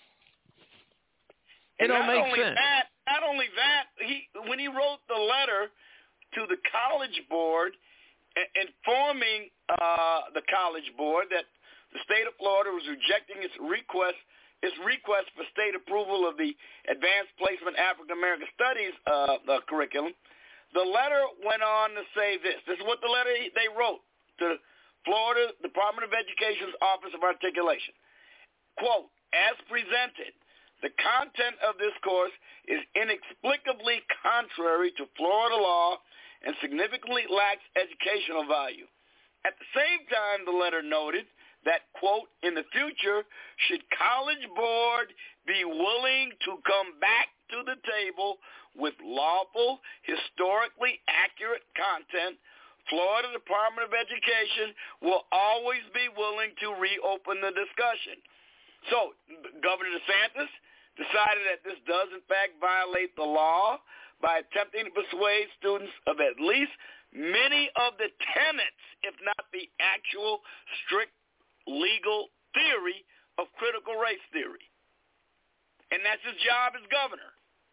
It don't make sense. That, not only that, he when he wrote the letter to the college board informing uh, the college board that the state of Florida was rejecting its request its request for state approval of the Advanced Placement African American Studies uh, uh, curriculum, the letter went on to say this. This is what the letter they wrote to Florida Department of Education's Office of Articulation. Quote, as presented, the content of this course is inexplicably contrary to Florida law and significantly lacks educational value. At the same time, the letter noted that, quote, in the future, should College Board be willing to come back to the table with lawful, historically accurate content, Florida Department of Education will always be willing to reopen the discussion. So, Governor DeSantis decided that this does, in fact, violate the law by attempting to persuade students of at least many of the tenets, if not the actual strict legal theory of critical race theory. And that's his job as governor.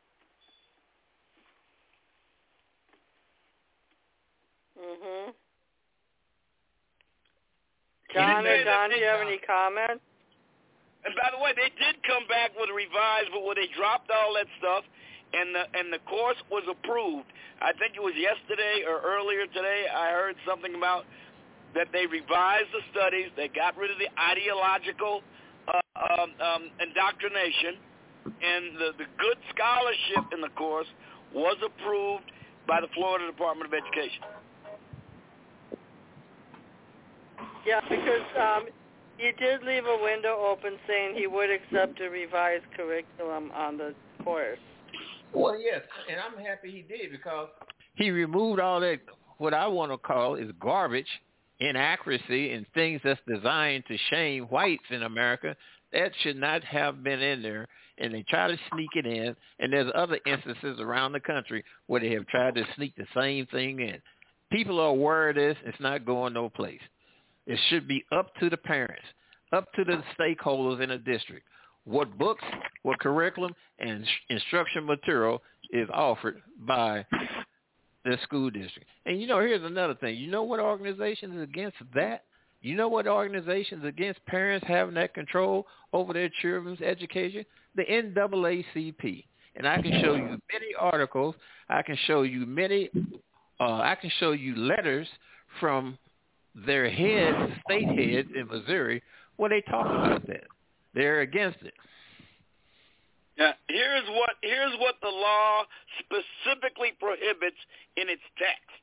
Mhm. John or Don, do you have any comments? And by the way, they did come back with a revised, but where they dropped all that stuff, and the and the course was approved. I think it was yesterday or earlier today. I heard something about that they revised the studies. They got rid of the ideological uh, um, um, indoctrination, and the, the good scholarship in the course was approved by the Florida Department of Education. Yeah, because um, he did leave a window open saying he would accept a revised curriculum on the course. Well, yes, and I'm happy he did because he removed all that, what I want to call is garbage, inaccuracy, and things that's designed to shame whites in America. That should not have been in there, and they try to sneak it in, and there's other instances around the country where they have tried to sneak the same thing in. People are aware of this. It's not going no place. It should be up to the parents, up to the stakeholders in a district. What books, what curriculum, and instruction material is offered by the school district. And, you know, here's another thing. You know what organization is against that? You know what organizations against parents having that control over their children's education? The N double A C P. And I can show you many articles. I can show you many, uh, I can show you letters from their heads, state heads in Missouri, where they talk about that. They're against it. Now, here's what here's what the law specifically prohibits in its text.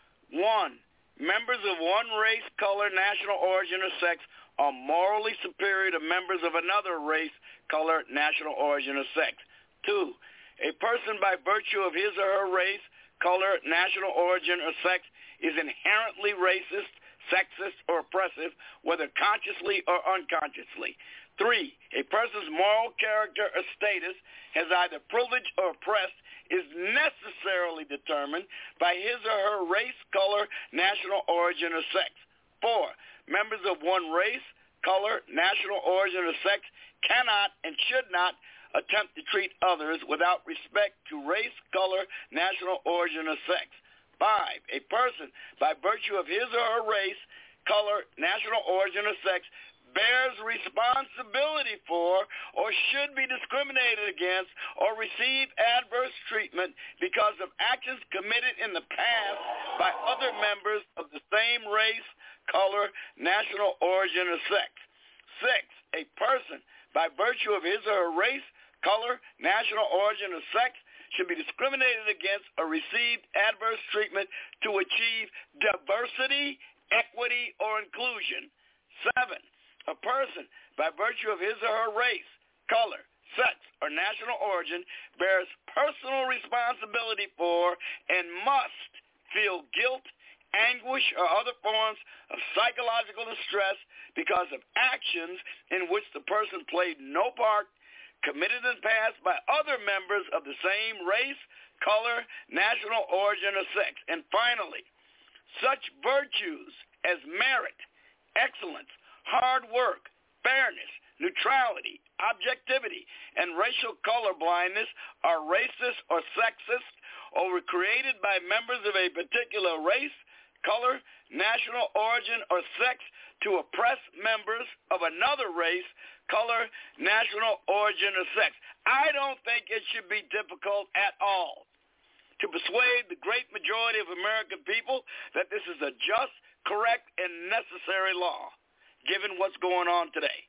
One, members of one race, color, national origin, or sex are morally superior to members of another race, color, national origin, or sex. Two, a person by virtue of his or her race, color, national origin, or sex is inherently racist, sexist, or oppressive, whether consciously or unconsciously. Three, a person's moral character or status has either privileged or oppressed is necessarily determined by his or her race, color, national origin, or sex. Four, members of one race, color, national origin, or sex cannot and should not attempt to treat others without respect to race, color, national origin, or sex. Five, a person by virtue of his or her race, color, national origin, or sex bears responsibility for or should be discriminated against or receive adverse treatment because of actions committed in the past by other members of the same race, color, national origin, or sex. Six, a person by virtue of his or her race, color, national origin, or sex should be discriminated against or receive adverse treatment to achieve diversity, equity, or inclusion. Seven, a person by virtue of his or her race, color, sex, or national origin bears personal responsibility for and must feel guilt, anguish, or other forms of psychological distress because of actions in which the person played no part, committed in the past by other members of the same race, color, national origin, or sex. And finally, such virtues as merit, excellence, hard work, fairness, neutrality, objectivity, and racial colorblindness are racist or sexist or were created by members of a particular race, color, national origin, or sex to oppress members of another race, color, national origin, or sex. I don't think it should be difficult at all to persuade the great majority of American people that this is a just, correct, and necessary law, given what's going on today.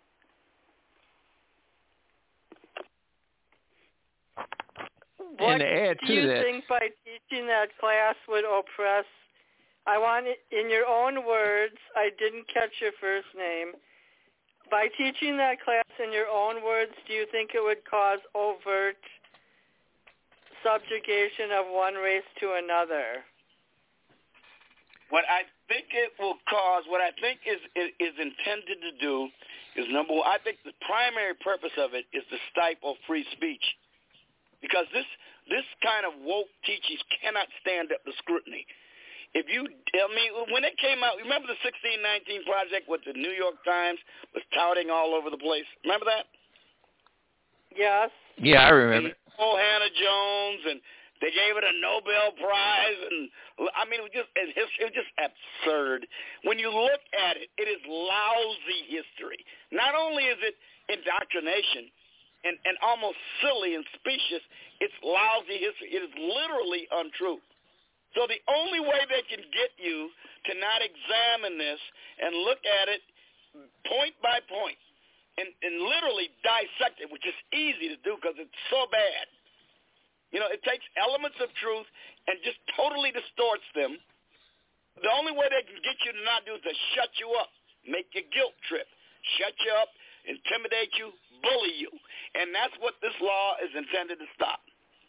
What and to add do to you that, think by teaching that class would oppress? I want it in your own words. I didn't catch your first name. By teaching that class in your own words, do you think it would cause overt subjugation of one race to another? What I think it will cause, what I think is is intended to do is, number one, I think the primary purpose of it is to stifle free speech. Because this this kind of woke teachings cannot stand up to scrutiny. If you, I mean, when it came out, remember the sixteen nineteen Project with the New York Times was touting all over the place? Remember that? Yes. Yeah, I remember. Oh, Hannah Jones, and they gave it a Nobel Prize, and I mean, it was just it was just absurd. When you look at it, it is lousy history. Not only is it indoctrination and, and almost silly and specious, it's lousy history. It is literally untrue. So the only way they can get you to not examine this and look at it point by point and, and literally dissect it, which is easy to do because it's so bad. You know, it takes elements of truth and just totally distorts them. The only way they can get you to not do is to shut you up, make you guilt trip, shut you up, intimidate you, bully you. And that's what this law is intended to stop.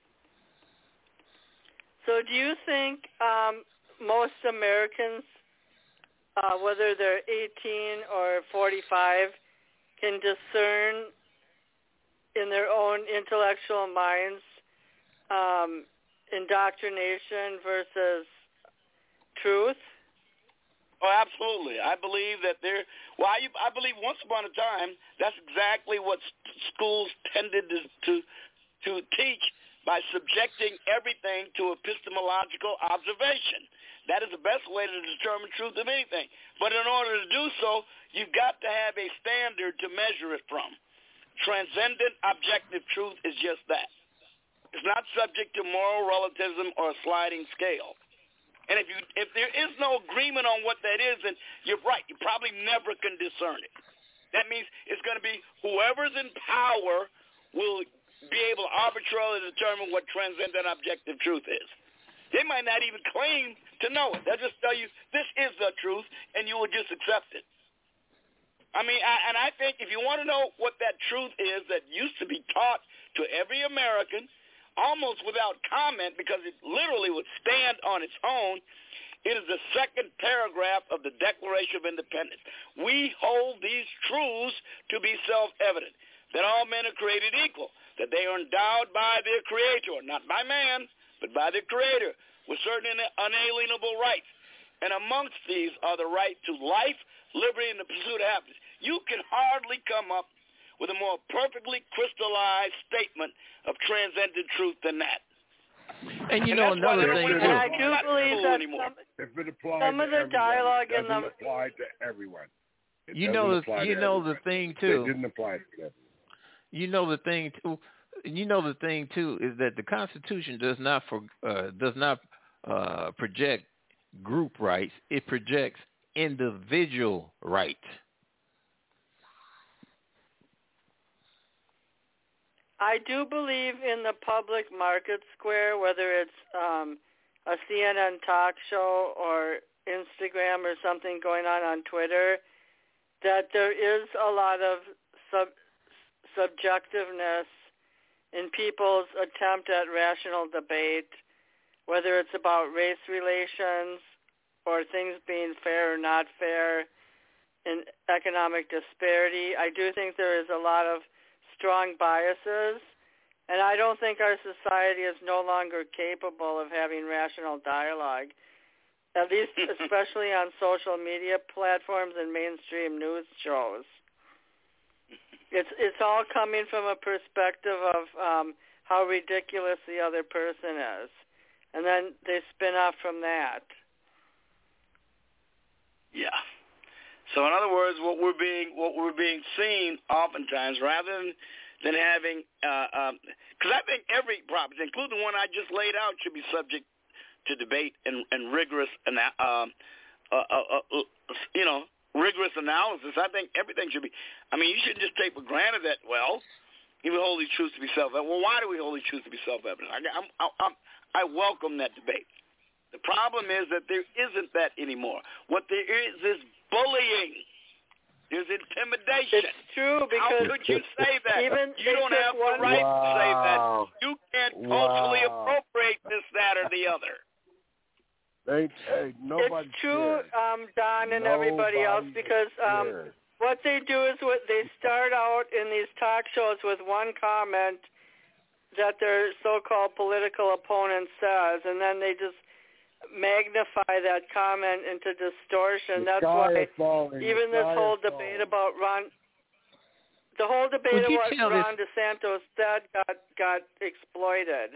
So do you think um, most Americans, uh, whether they're eighteen or forty-five, can discern in their own intellectual minds um, indoctrination versus truth? Oh, absolutely. I believe that there. Well, I, I believe once upon a time that's exactly what schools tended to to, to teach by subjecting everything to epistemological observation. That is the best way to determine truth of anything. But in order to do so, you've got to have a standard to measure it from. Transcendent objective truth is just that. It's not subject to moral relativism or a sliding scale. And if you if there is no agreement on what that is, then you're right. You probably never can discern it. That means it's going to be whoever's in power will be able to arbitrarily determine what transcendent objective truth is. They might not even claim to know it. They'll just tell you, this is the truth, and you will just accept it. I mean, I, and I think if you want to know what that truth is that used to be taught to every American, almost without comment, because it literally would stand on its own, it is the second paragraph of the Declaration of Independence. We hold these truths to be self-evident, that all men are created equal, that they are endowed by their Creator, not by man, but by their Creator, with certain unalienable rights. And amongst these are the right to life, liberty, and the pursuit of happiness. You can hardly come up with a more perfectly crystallized statement of transcendent truth than that. And you and know another thing too. I do believe that some, if it applied some to of the everyone, dialogue it in the doesn't apply to everyone. It you know the you know the thing too. It didn't apply to everyone. You know the thing too. You know the thing too is that the Constitution does not for uh, does not uh, project group rights. It projects individual rights. I do believe in the public market square, whether it's um, a C N N talk show or Instagram or something going on on Twitter, that there is a lot of sub subjectiveness in people's attempt at rational debate, whether it's about race relations or things being fair or not fair, in economic disparity. I do think there is a lot of strong biases, and I don't think our society is no longer capable of having rational dialogue, at least especially on social media platforms and mainstream news shows. It's it's all coming from a perspective of um, how ridiculous the other person is, and then they spin off from that. Yeah. So in other words, what we're being what we're being seen oftentimes, rather than than having, because uh, um, I think every proposition, including the one I just laid out, should be subject to debate and, and rigorous, and um, uh, uh, uh, you know, rigorous analysis. I think everything should be. I mean, you shouldn't just take for granted that. Well, we hold these truths to be self-evident. Well, why do we hold these truths to be self-evident? I, I'm, I'm, I welcome that debate. The problem is that there isn't that anymore. What there is is bullying. There's intimidation. It's true because how could you say that? Even you don't have the one... right wow. to say that. You can't culturally wow. appropriate this, that, or the other. They, hey, nobody it's true, cares. um, Don and nobody everybody else, because um, what they do is what they start out in these talk shows with one comment that their so-called political opponent says, and then they just magnify that comment into distortion. The That's why falling. even the this whole falling. debate about Ron, the whole debate Would you about tell Ron this- DeSantis said got got exploited.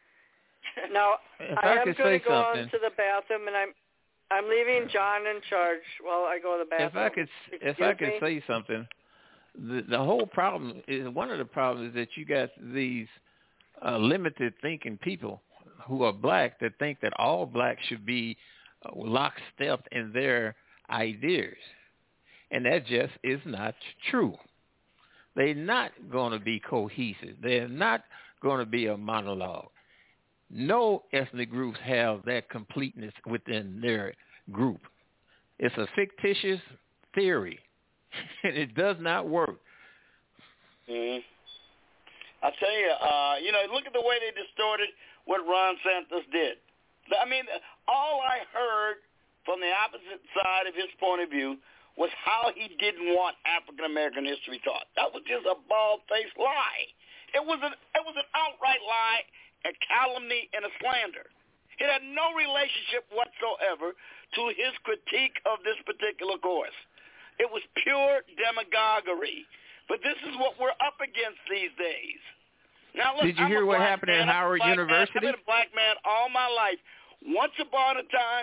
Now If I, I am could going say to go something. on to the bathroom, and I'm I'm leaving John in charge while I go to the bathroom. If I could, if Excuse I could me? say something, the the whole problem is one of the problems is that you got these uh, limited thinking people who are black that think that all blacks should be uh, lockstep in their ideas, and that just is not true. They're not going to be cohesive. They're not going to be a monologue. No ethnic groups have that completeness within their group. It's a fictitious theory, and it does not work. Mm-hmm. I tell you, uh, you know, look at the way they distorted what Ron DeSantis did. I mean, all I heard from the opposite side of his point of view was how he didn't want African American history taught. That was just a bald-faced lie. It was an it was an outright lie, a calumny, and a slander. It had no relationship whatsoever to his critique of this particular course. It was pure demagoguery. But this is what we're up against these days. Now, look, Did you I'm hear a what black happened at man. Howard I've University? Man. I've been a black man all my life. Once upon a time,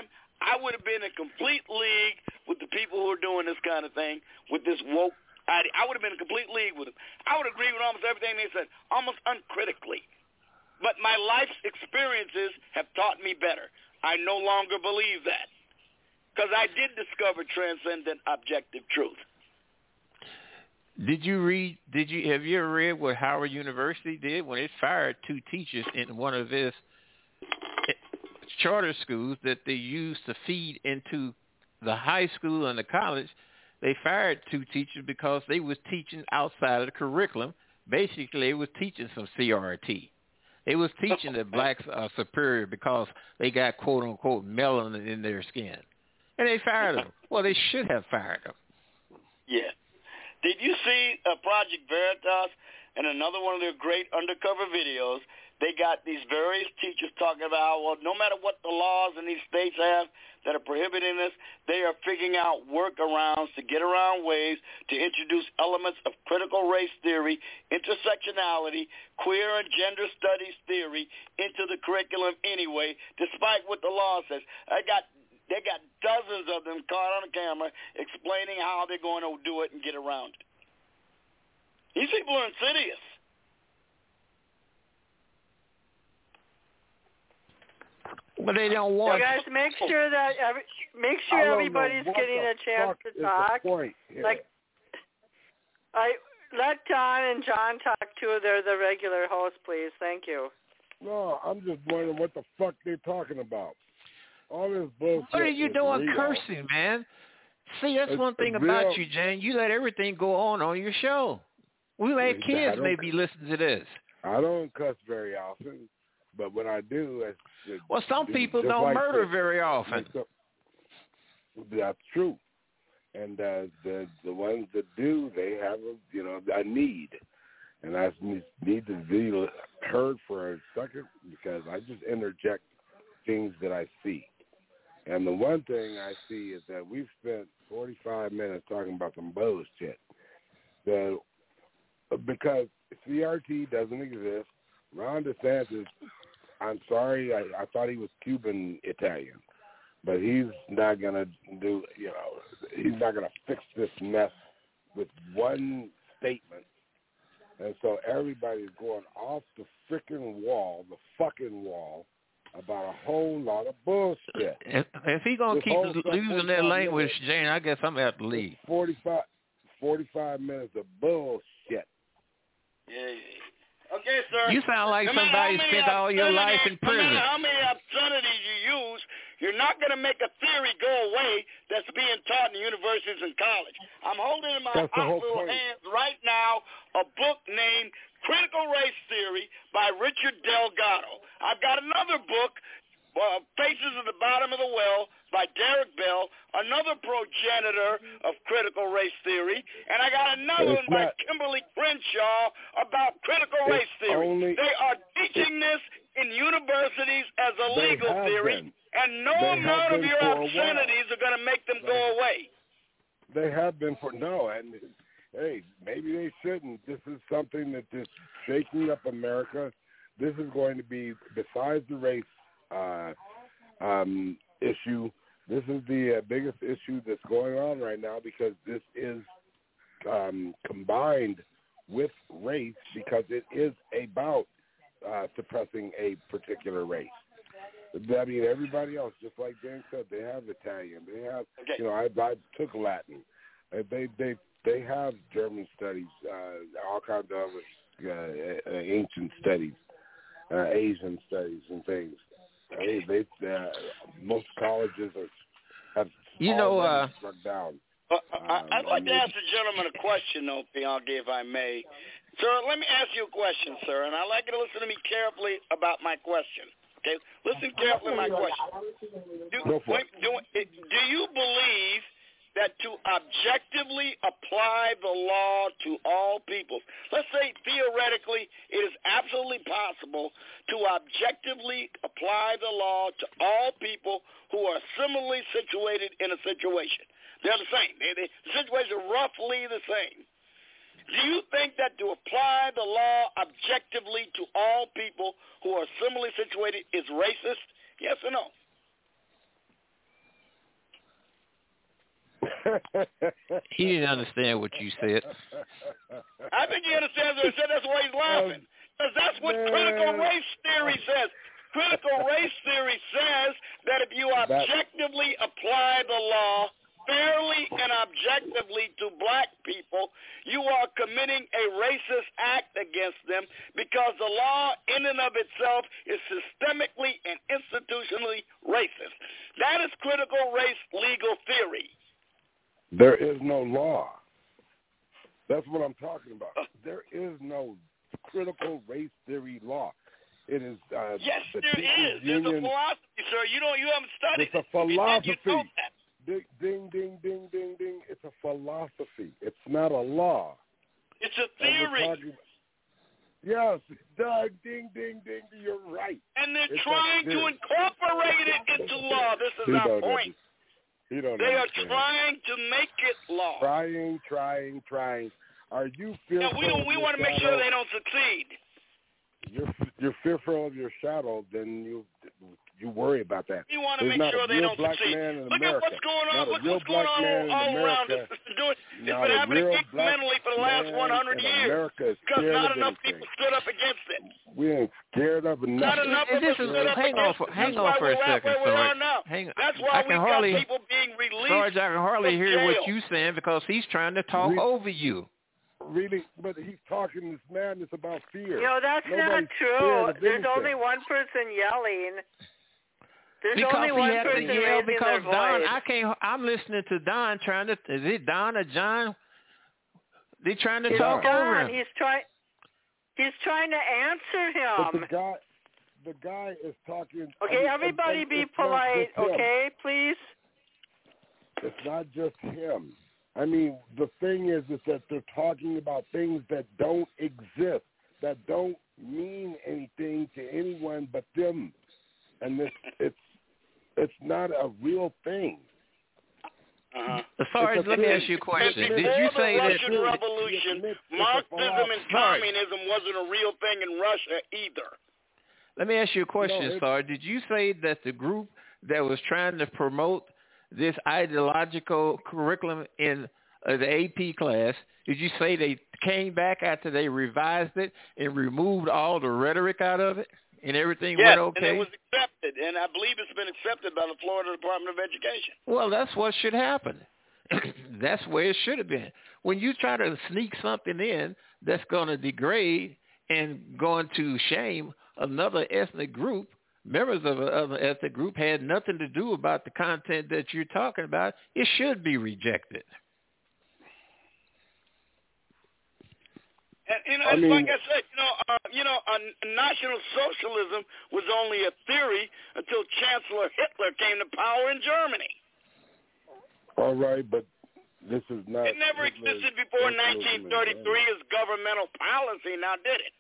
I would have been in complete league with the people who are doing this kind of thing, with this woke idea. I would have been in complete league with them. I would agree with almost everything they said, almost uncritically. But my life's experiences have taught me better. I no longer believe that because I did discover transcendent objective truth. Did you read, did you, have you ever read what Howard University did when it fired two teachers in one of its charter schools that they used to feed into the high school and the college? They fired two teachers because they was teaching outside of the curriculum. Basically, they was teaching some C R T. They was teaching that blacks are superior because they got quote-unquote melanin in their skin. And they fired them. Well, they should have fired them. Yeah. Did you see uh, Project Veritas and another one of their great undercover videos? They got these various teachers talking about how, well, no matter what the laws in these states have that are prohibiting this, they are figuring out workarounds to get around ways to introduce elements of critical race theory, intersectionality, queer and gender studies theory into the curriculum anyway, despite what the law says. I got They got dozens of them caught on camera explaining how they're going to do it and get around it. These people are insidious. But they don't want. So guys, make sure that every, make sure everybody's getting a chance to talk. Like, I let Don and John talk too. They're the regular hosts, please. Thank you. No, I'm just wondering what the fuck they're talking about. All this bullshit. What are you doing, real. cursing, man? See, that's it's, one thing about real. you, Jane. You let everything go on on your show. We let kids maybe listen to this. I don't cuss very often, but when I do, it's, it's well, some people don't like murder this. very often. That's true, and uh, the the ones that do, they have a you know a need, and I need to be heard for a second because I just interject things that I see. And the one thing I see is that we've spent forty-five minutes talking about some bullshit. That because C R T doesn't exist, Ron DeSantis, I'm sorry, I, I thought he was Cuban Italian, but he's not going to do, you know, he's not going to fix this mess with one statement. And so everybody's going off the freaking wall, the fucking wall, about a whole lot of bullshit. If, if he's going to keep losing that language, minutes, Jane, I guess I'm going to have to leave. forty-five, forty-five minutes of bullshit. Yeah. Okay, sir. You sound like no somebody spent all your life in prison. No matter how many obscenities you use, you're not going to make a theory go away that's being taught in universities and college. I'm holding in my hot little hands right now a book named Critical Race Theory by Richard Delgado. I've got another book, uh, Faces at the Bottom of the Well by Derek Bell, another progenitor of critical race theory, and I got another one by Kimberly Crenshaw about critical race theory. Only, they are teaching this in universities as a legal theory, been. and no they amount of your obscenities are going to make them they, go away. They have been for, no, and hey, maybe they shouldn't. This is something that is shaking up America. This is going to be, besides the race uh, um, issue, this is the uh, biggest issue that's going on right now because this is um, combined with race because it is about uh, suppressing a particular race. I mean, everybody else, just like Dan said, they have Italian. They have, okay. you know, I, I took Latin. They they they have German studies, uh, all kinds of uh, ancient studies, uh, Asian studies, and things. They, they uh, most colleges are have you know uh, struck down. Uh, um, I'd like to ask the gentleman a question, though, Bianchi, if I may. Sir, let me ask you a question, sir, and I'd like you to listen to me carefully about my question. Okay, listen carefully to my question. Do, wait, do, do you believe that to objectively apply the law to all people, let's say theoretically it is absolutely possible to objectively apply the law to all people who are similarly situated in a situation? They're the same. They, they, the situation is roughly the same. Do you think that to apply the law objectively to all people who are similarly situated is racist? Yes or no? He didn't understand what you said. I think he understands what I said. That's why he's laughing. Because that's what Man. critical race theory says. Critical race theory says that if you objectively apply the law fairly and objectively to black people, you are committing a racist act against them because the law in and of itself is systemically and institutionally racist. That is critical race legal theory. There is no law. That's what I'm talking about. There is no critical race theory law. It is. Uh, yes, the there is. Union. There's a philosophy, sir. You don't. You haven't studied it. It's a philosophy. Did, you know that. Ding, ding, ding, ding, ding, ding. It's a philosophy. It's not a law. It's a theory. Talking, yes, Doug, ding, ding, ding. You're right. And they're it's trying to incorporate it into law. This is you our point. You don't they understand. are trying to make it law. Trying, trying, trying. Are you fearful? Now, we don't, we want to make sure they don't succeed. You're you're fearful of your shadow, then you you worry about that. We want to There's make sure they don't succeed. Look America. at what's going on. Not Look what's going on all, all around us. It's been, doing, it's been happening incrementally for the last one hundred years because not enough anything. people stood up against it. We ain't scared of enough. Not enough and, and of us stood up hang against on for, it. hang That's on for a we're second, Sarge. Hang on. That's why I we can got hardly, people being released. Sarge, I can hardly hear jail. what you're saying because he's trying to talk we, over you. Really, but he's talking this madness about fear. You know, that's Nobody's not true. There's anything. only one person yelling. There's because only he one has person to yell raising because their Don, voice. I can't. I'm listening to Don trying to. Is it Don or John? They trying to it's talk Don. over him. He's trying. He's trying to answer But him. the guy, the guy is talking. Okay, I mean, everybody and, and be polite. Okay, please. It's not just him. I mean, the thing is, is that they're talking about things that don't exist, that don't mean anything to anyone but them, and this, it's it's not a real thing. Uh-huh. Sarge, let me ask you a question. Did you say the that Russian Revolution, Marxism and communism wasn't a real thing in Russia either? Let me ask you a question, no, Sarge. Did you say that the group that was trying to promote this ideological curriculum in uh, the A P class, did you say they came back after they revised it and removed all the rhetoric out of it and everything yes, went okay? and it was accepted, and I believe it's been accepted by the Florida Department of Education. Well, that's what should happen. That's where it should have been. When you try to sneak something in that's going to degrade and going to shame another ethnic group, members of, a, of an ethnic group had nothing to do about the content that you're talking about, it should be rejected. And, you know, I it's mean, like I said, you know, uh, you know, uh, National Socialism was only a theory until Chancellor Hitler came to power in Germany. All right, but this is not. It never Hitler, existed before Hitler, nineteen thirty-three as governmental policy. Now, did it?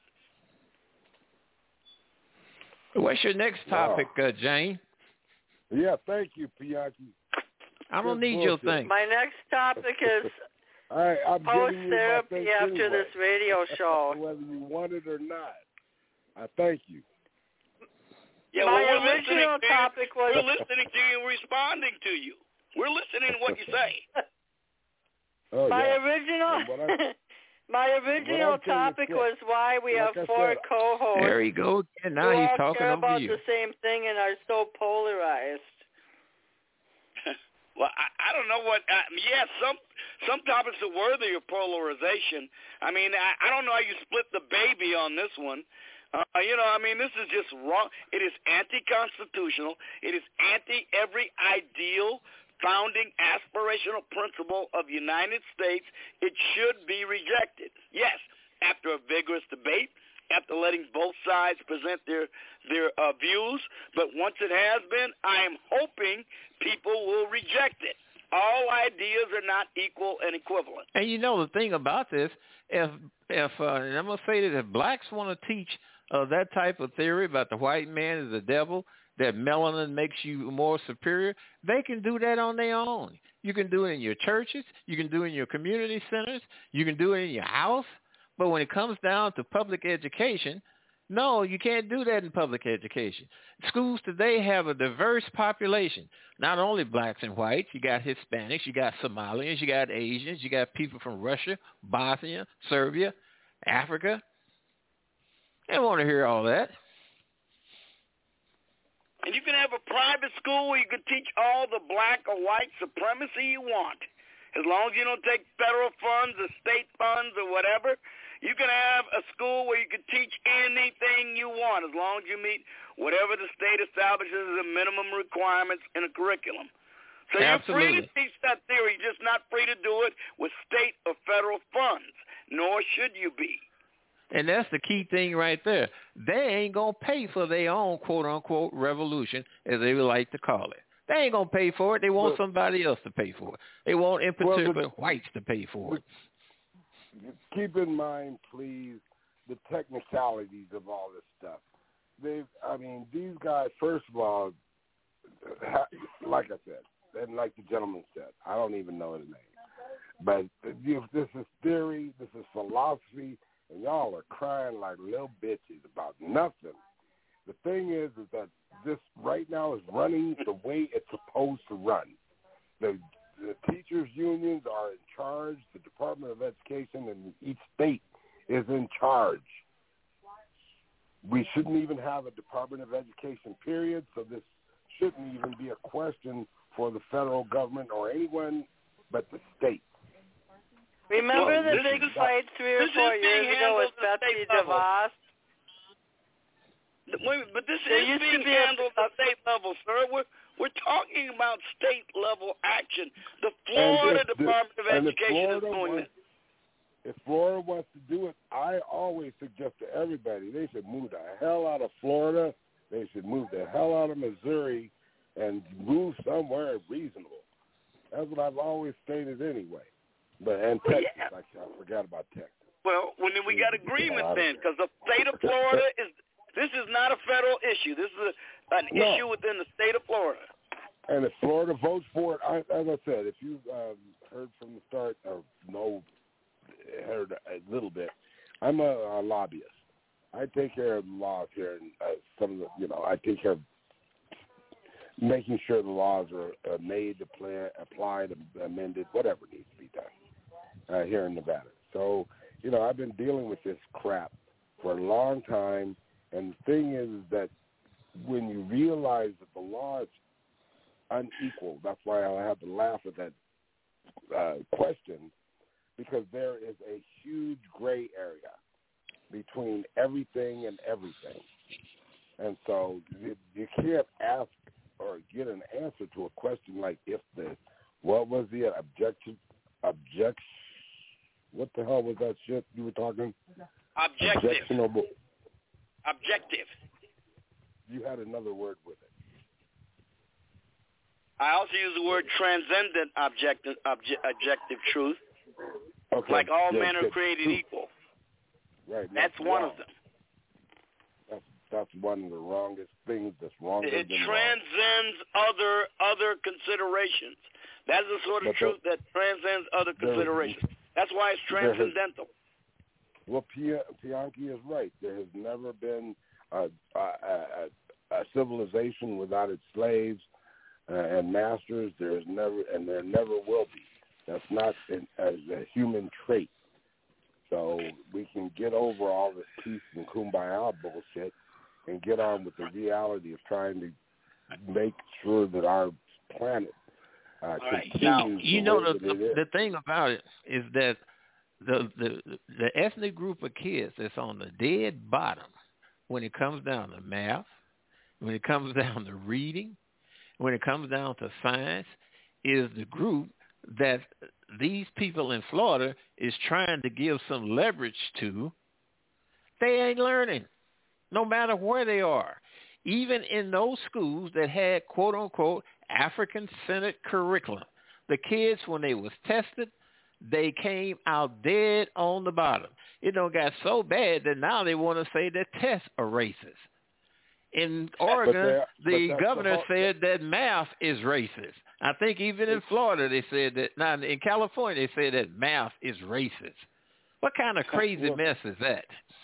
What's your next topic, wow. uh, Jane? Yeah, thank you, Pianki. I'm going to need bullshit. your thing. My next topic is I, I'm post-therapy after anyway, this radio show. whether you want it or not. I thank you. Yeah, My well, we're original listening topic to you. was... We're listening to you and responding to you. We're listening to what you say. Oh, my yeah. original... I, My original topic was why we like have I four said, co-hosts There you go. And now who he's all talking care over about you. the same thing and are so polarized. Well, I, I don't know what. Uh, yeah, some some topics are worthy of polarization. I mean, I, I don't know how you split the baby on this one. Uh, you know, I mean, this is just wrong. It is anti-constitutional. It is anti every ideal founding aspirational principle of the United States. It should be rejected. Yes, after a vigorous debate, after letting both sides present their their uh, views. But once it has been, I am hoping people will reject it. All ideas are not equal and equivalent. And you know the thing about this, if if uh, and I'm gonna say that if blacks want to teach uh, that type of theory about the white man is the devil, that melanin makes you more superior, they can do that on their own. You can do it in your churches, you can do it in your community centers, you can do it in your house. But when it comes down to public education, No, you can't do that in public education. Schools today have a diverse population, not only blacks and whites. You got Hispanics, you got Somalians, you got Asians, you got people from Russia, Bosnia, Serbia, Africa. They don't want to hear all that. And you can have a private school where you can teach all the black or white supremacy you want. As long as you don't take federal funds or state funds or whatever, you can have a school where you can teach anything you want as long as you meet whatever the state establishes as a minimum requirements in a curriculum. So Absolutely. You're free to teach that theory. You're just not free to do it with state or federal funds, nor should you be. And that's the key thing right there. They ain't going to pay for their own quote-unquote revolution, as they would like to call it. They ain't going to pay for it. They want well, somebody else to pay for it. They want, in particular, well, the, whites to pay for it. Keep in mind, please, the technicalities of all this stuff. They, I mean, these guys, first of all, like I said, and like the gentleman said, I don't even know his name. But if this is theory, this is philosophy, and y'all are crying like little bitches about nothing. The thing is, is that this right now is running the way it's supposed to run. The The teachers' unions are in charge. The Department of Education in each state is in charge. We shouldn't even have a Department of Education, period, so this shouldn't even be a question for the federal government or anyone but the state. Remember well, the big fight three or four years ago with Betsy DeVos? Wait, but this is being handled at the state level, sir. We're We're talking about state-level action. The Florida if, Department of Education is doing wants, this. If Florida wants to do it, I always suggest to everybody they should move the hell out of Florida. They should move the hell out of Missouri and move somewhere reasonable. That's what I've always stated anyway. But and Texas, yeah. I, I forgot about Texas. Well, well then we got agreement then, because the state of Florida is this is not a federal issue. This is a, an no. issue within the state of Florida. And if Florida votes for it, I, as I said, if you um, heard from the start or know, heard a little bit, I'm a, a lobbyist. I take care of the laws here, and uh, some of the, you know, I take care of making sure the laws are uh, made, apply, applied, amended, whatever needs to be done uh, here in Nevada. So, you know, I've been dealing with this crap for a long time, and the thing is that when you realize that the law is unequal, that's why I have to laugh at that uh, question, because there is a huge gray area between everything and everything. And so you, you can't ask or get an answer to a question like if the, what was the objection, object, what the hell was that shit you were talking? Objective. Objectionable. Objective. You had another word with it. I also use the word transcendent objective, obje, objective truth. Okay. Like all yeah, men are created truth. equal. Right. That's, that's one wrong. of them. That's that's one of the wrongest things that's wrong. It transcends wrong. other other considerations. That's the sort of but truth that, that transcends other considerations. That's why it's transcendental. Has, well, Bianchi is right. There has never been a, a, a, a civilization without its slaves uh, and masters. There is never, and there never will be. That's not an, a, a human trait. So we can get over all this peace and kumbaya bullshit and get on with the reality of trying to make sure that our planet uh, right. continues. Now, the you know, way the, that the, it the thing about it is that the, the the ethnic group of kids that's on the dead bottom when it comes down to math, when it comes down to reading, when it comes down to science, is the group that these people in Florida is trying to give some leverage to. They ain't learning, no matter where they are. Even in those schools that had, quote-unquote, African-centered curriculum, the kids, when they was tested, they came out dead on the bottom. It don't got so bad that now they want to say that tests are racist. In Oregon, the governor the said that math is racist. I think even in Florida they said that. Now, in California they said that math is racist. What kind of crazy well, mess is that?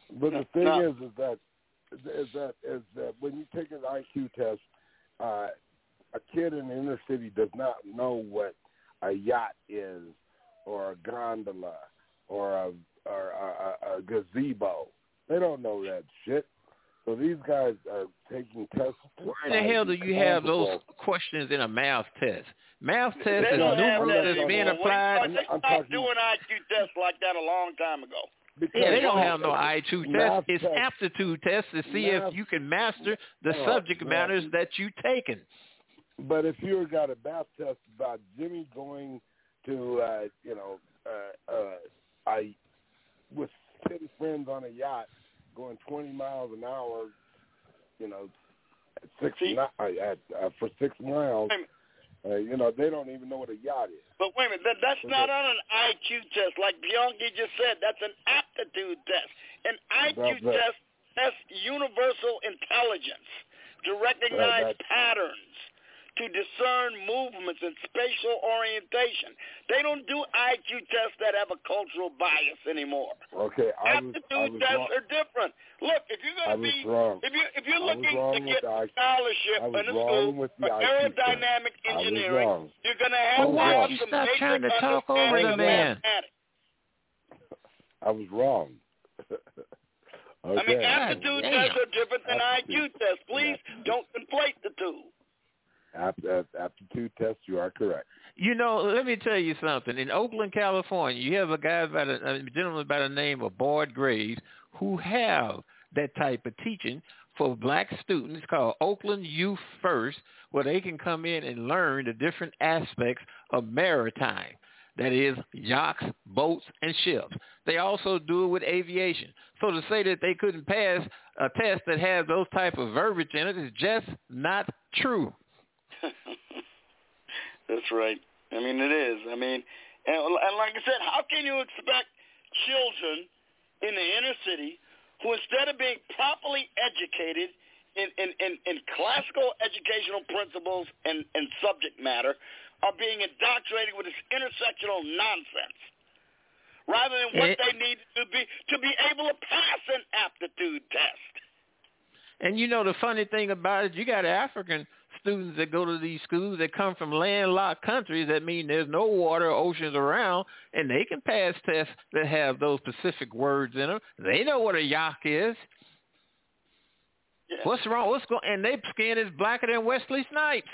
But the thing no. is, is that is that is that when you take an I Q test, uh, a kid in the inner city does not know what a yacht is, or a gondola, or a or a, a, a gazebo. They don't know that shit. So these guys are taking tests. Where in the hell do you have those questions in a math test? Math test is numerous that's being applied. They stopped talking, doing I Q tests like that a long time ago. Yeah, they don't have no I Q test. It's test. aptitude tests to see math, if you can master the uh, subject math. matters that you've taken. But if you got a math test about Jimmy going to, uh, you know, uh, uh, I with ten friends on a yacht going twenty miles an hour, you know, at six See, at, at uh, for six miles. Uh, you know, they don't even know what a yacht is. But wait a minute, that, that's so not on an I Q test. Like Bianchi just said, that's an aptitude test. An I Q that's test tests universal intelligence to recognize that, patterns, to discern movements and spatial orientation. They don't do I Q tests that have a cultural bias anymore. Okay, I aptitude was, I was tests wrong. are different. Look, if you're going to be, wrong. if you if you're I looking to get the scholarship in a school for aerodynamic engineering, you're going to have oh, to why have you some stop basic trying to talk over the man? I was wrong. Okay. I mean, aptitude God, tests are different than aptitude. I Q tests. Please aptitude. don't conflate the two. Aptitude test, you are correct. You know, let me tell you something. In Oakland, California, you have a guy by the a gentleman by the name of Boyd Graves who have that type of teaching for black students called Oakland Youth First, where they can come in and learn the different aspects of maritime. That is, yachts, boats, and ships. They also do it with aviation. So to say that they couldn't pass a test that has those type of verbiage in it is just not true. That's right. I mean, it is. I mean, and, and like I said, how can you expect children in the inner city who, instead of being properly educated in, in, in, in classical educational principles and, and subject matter, are being indoctrinated with this intersectional nonsense, rather than what it, they need to be to be able to pass an aptitude test? And you know the funny thing about it, you got African students that go to these schools that come from landlocked countries. That mean there's no water or oceans around, and they can pass tests that have those specific words in them. They know what a yacht is. Yeah. What's wrong? What's going? And their skin is blacker than Wesley Snipes.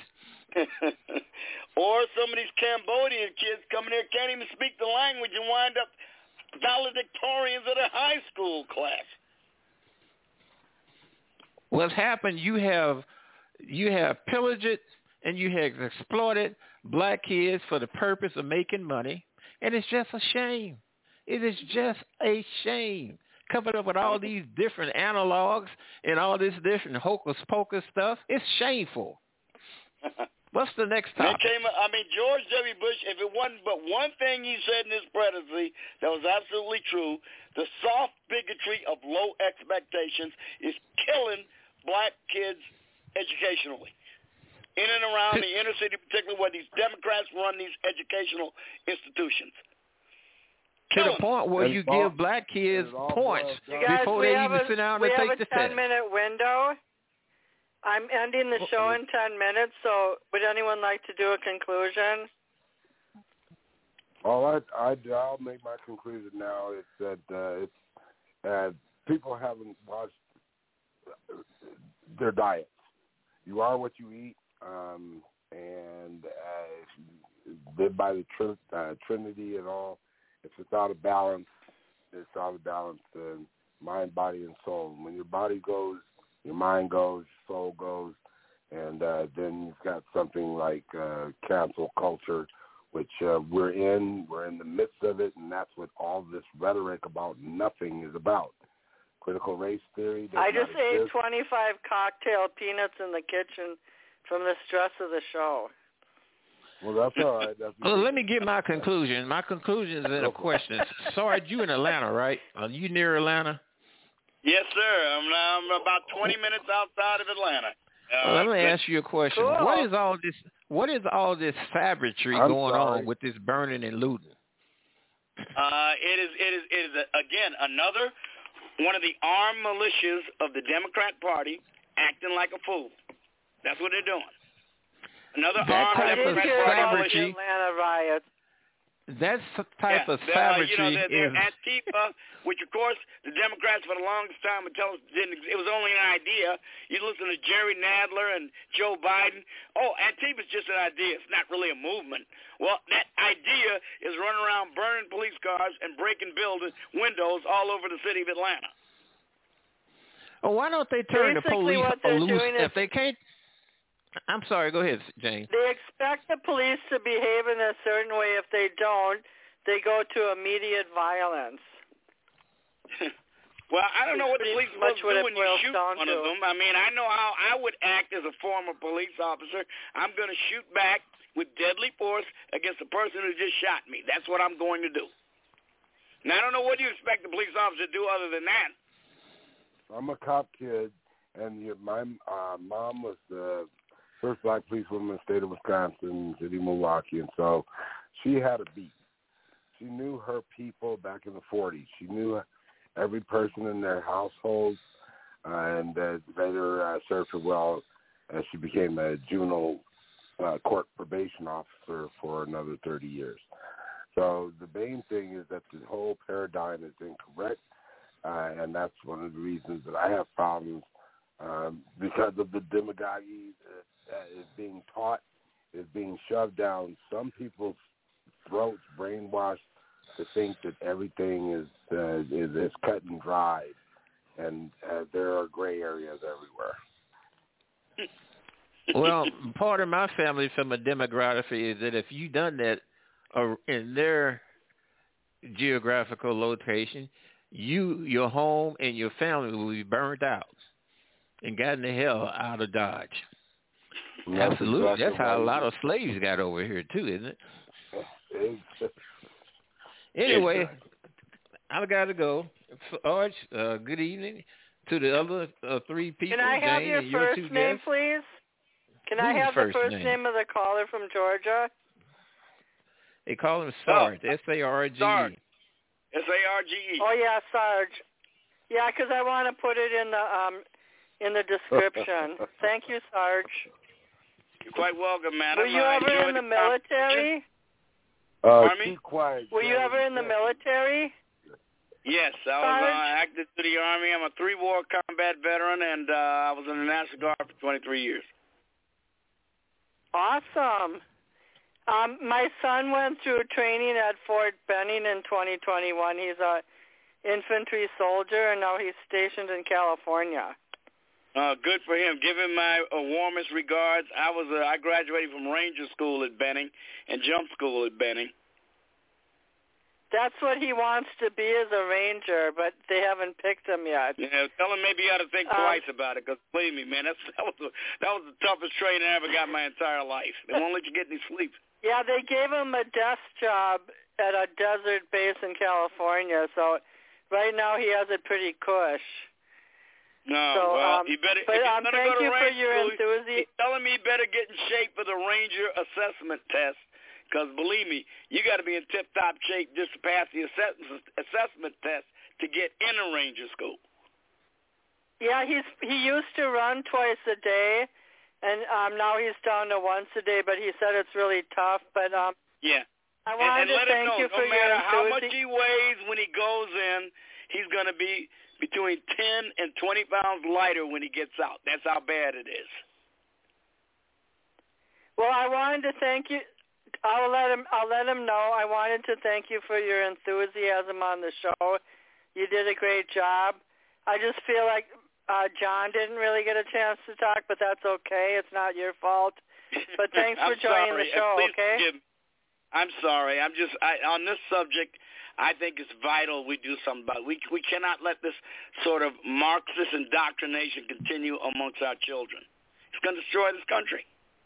Or some of these Cambodian kids coming here can't even speak the language and wind up valedictorians of their high school class. What's happened? You have you have pillaged and you have exploited black kids for the purpose of making money, and it's just a shame. It is just a shame. Coming up with all these different analogs and all this different hocus pocus stuff, it's shameful. What's the next topic? It came, I mean, George W. Bush, if it wasn't but one thing he said in his presidency that was absolutely true, the soft bigotry of low expectations is killing black kids educationally. In and around the inner city, particularly where these Democrats run these educational institutions. To the point where you give black kids points before they even sit down and take the test. We have a ten-minute window. I'm ending the show in ten minutes, so would anyone like to do a conclusion? Well, I, I, I'll make my conclusion now. It's that uh, it's uh, people haven't watched their diets. You are what you eat, um, and uh, live by the tr- uh, Trinity and all. If it's out of balance, it's out of balance in mind, body, and soul. When your body goes, your mind goes, your soul goes, and uh, then you've got something like uh, cancel culture, which uh, we're in. We're in the midst of it, and that's what all this rhetoric about nothing is about. Critical race theory. I just ate twenty-five cocktail peanuts in the kitchen from the stress of the show. Well, that's all right. That's well, let me get my conclusion. My conclusion is in a question. Sorry, you in Atlanta, right? Are you near Atlanta? Yes, sir. I'm, I'm about twenty minutes outside of Atlanta. Uh, well, let me ask you a question. Cool. What is all this? What is all this fabricatory I'm going sorry. on with this burning and looting? Uh, it is. It is. It is a, again another one of the armed militias of the Democrat Party acting like a fool. That's what they're doing. Another that armed type Democrat of Party savagery, militia. Atlanta riots. That type yeah, of they're, savagery uh, you know, they're, they're is Antifa, which of course the Democrats for the longest time would tell us didn't. It was only an idea. You listen to Jerry Nadler and Joe Biden. Oh, Antifa's just an idea. It's not really a movement. Well, that idea is running around burning police cars and breaking building windows all over the city of Atlanta. Oh, why don't they turn Basically the police what they're loose doing if is, they can't? I'm sorry. Go ahead, Jane. they expect the police to behave in a certain way. If they don't, they go to immediate violence. Well, I don't know what the police are supposed to do when you shoot one to. of them. I mean, I know how I would act as a former police officer. I'm going to shoot back with deadly force against the person who just shot me. That's what I'm going to do. Now, I don't know what you expect the police officer to do other than that. I'm a cop kid, and you, my uh, mom was the first black policewoman in the state of Wisconsin, city of Milwaukee, and so she had a beat. She knew her people back in the forties. She knew every person in their household, uh, and uh, later uh, served her well as she became a juvenile uh, court probation officer for another thirty years. So the main thing is that the whole paradigm is incorrect, uh, and that's one of the reasons that I have problems um, because of the demagoguery that is being taught, is being shoved down some people's throats, brainwashed to think that everything is uh, is, is cut and dried, and uh, there are gray areas everywhere. Well, part of my family from a demography is that if you done that uh, in their geographical location, you, your home, and your family will be burned out and gotten the hell out of Dodge. That's Absolutely. exactly That's how a right. lot of slaves got over here, too, isn't it? Anyway, I got to go. Arch, uh, good evening to the other uh, three people. Can I have Jane your and your first two name, guests. please? Can Who's I have first the first name? name of the caller from Georgia? They call him Sarge, S A R G E. Sarge. S A R G E. Oh yeah, Sarge. Yeah, because I want to put it in the um in the description. Thank you, Sarge. You're quite welcome, madam. Were you I ever in enjoyed the military? Uh, Pardon me? keep quiet. Were you ever in the military? Yes, I was Sarge? uh, active to the Army. I'm a three-war combat veteran, and uh, I was in the National Guard for twenty-three years. Awesome. Um, my son went through training at Fort Benning in twenty twenty-one. He's a infantry soldier, and now he's stationed in California. Uh, good for him. Give him my uh, warmest regards. I was uh, I graduated from Ranger School at Benning and Jump School at Benning. That's what he wants to be as a ranger, but they haven't picked him yet. Yeah, tell him maybe you ought to think Um, twice about it, because believe me, man, that's, that was the, that was the toughest training I ever got in my entire life. They won't let you get any sleep. Yeah, they gave him a desk job at a desert base in California, so right now he has it pretty cush. No, So, well, um, you better. but, if you're um, gonna thank go to you for Ranger your School, enthusiasm. he's telling me he better get in shape for the Ranger assessment test, because believe me, you got to be in tip-top shape just to pass the assessment assessment test to get in a Ranger School. Yeah, he's he used to run twice a day, and um, now he's down to once a day. But he said it's really tough. But um, Yeah. I And, wanted and to let thank him know, you for no your matter how much enthusiasm. he weighs when he goes in, he's going to be between ten and twenty pounds lighter when he gets out. That's how bad it is. Well, I wanted to thank you. I'll let him. I'll let him know. I wanted to thank you for your enthusiasm on the show. You did a great job. I just feel like uh, John didn't really get a chance to talk, but that's okay. It's not your fault. But thanks for I'm joining sorry. the show. Please Okay. forgive me. I'm sorry. I'm just I, on this subject. I think it's vital we do something about it. We we cannot let this sort of Marxist indoctrination continue amongst our children. It's going to destroy this country.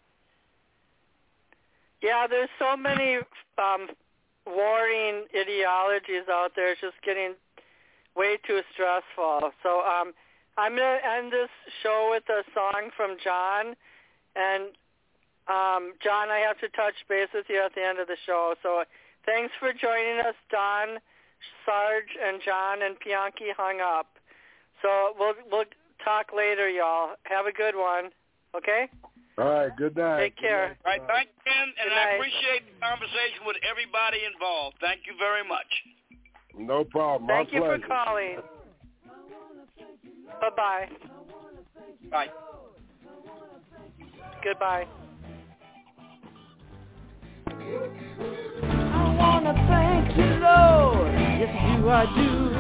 Yeah, there's so many um, warring ideologies out there. It's just getting way too stressful. So um, I'm going to end this show with a song from John. And, um, John, I have to touch base with you at the end of the show. So thanks for joining us, Don, Sarge, and John, and Pianki hung up. So we'll we'll talk later, y'all. Have a good one. Okay? All right. Good night. Take care. Night. All right, thank you, and, and Good I night. appreciate the conversation with everybody involved. Thank you very much. No problem. Thank My you pleasure. for calling. Bye-bye. Bye. Goodbye. I wanna thank you, Lord. Yes, you I do.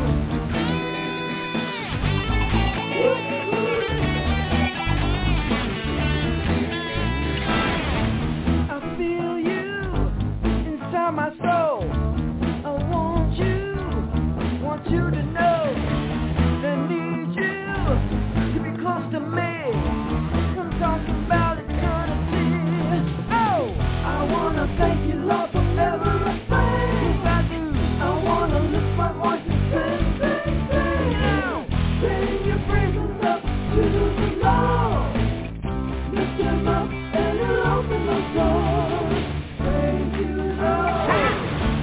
I feel you inside my soul. I want you, want you to know that I need you to be close to me. I'm talking about eternity. Oh, I wanna thank you, Lord, forever and yes, I do. I wanna lift my voice and sing, sing, sing. Sing your praises up to the Lord. Lift him up and he'll open the door. Praise you, Lord.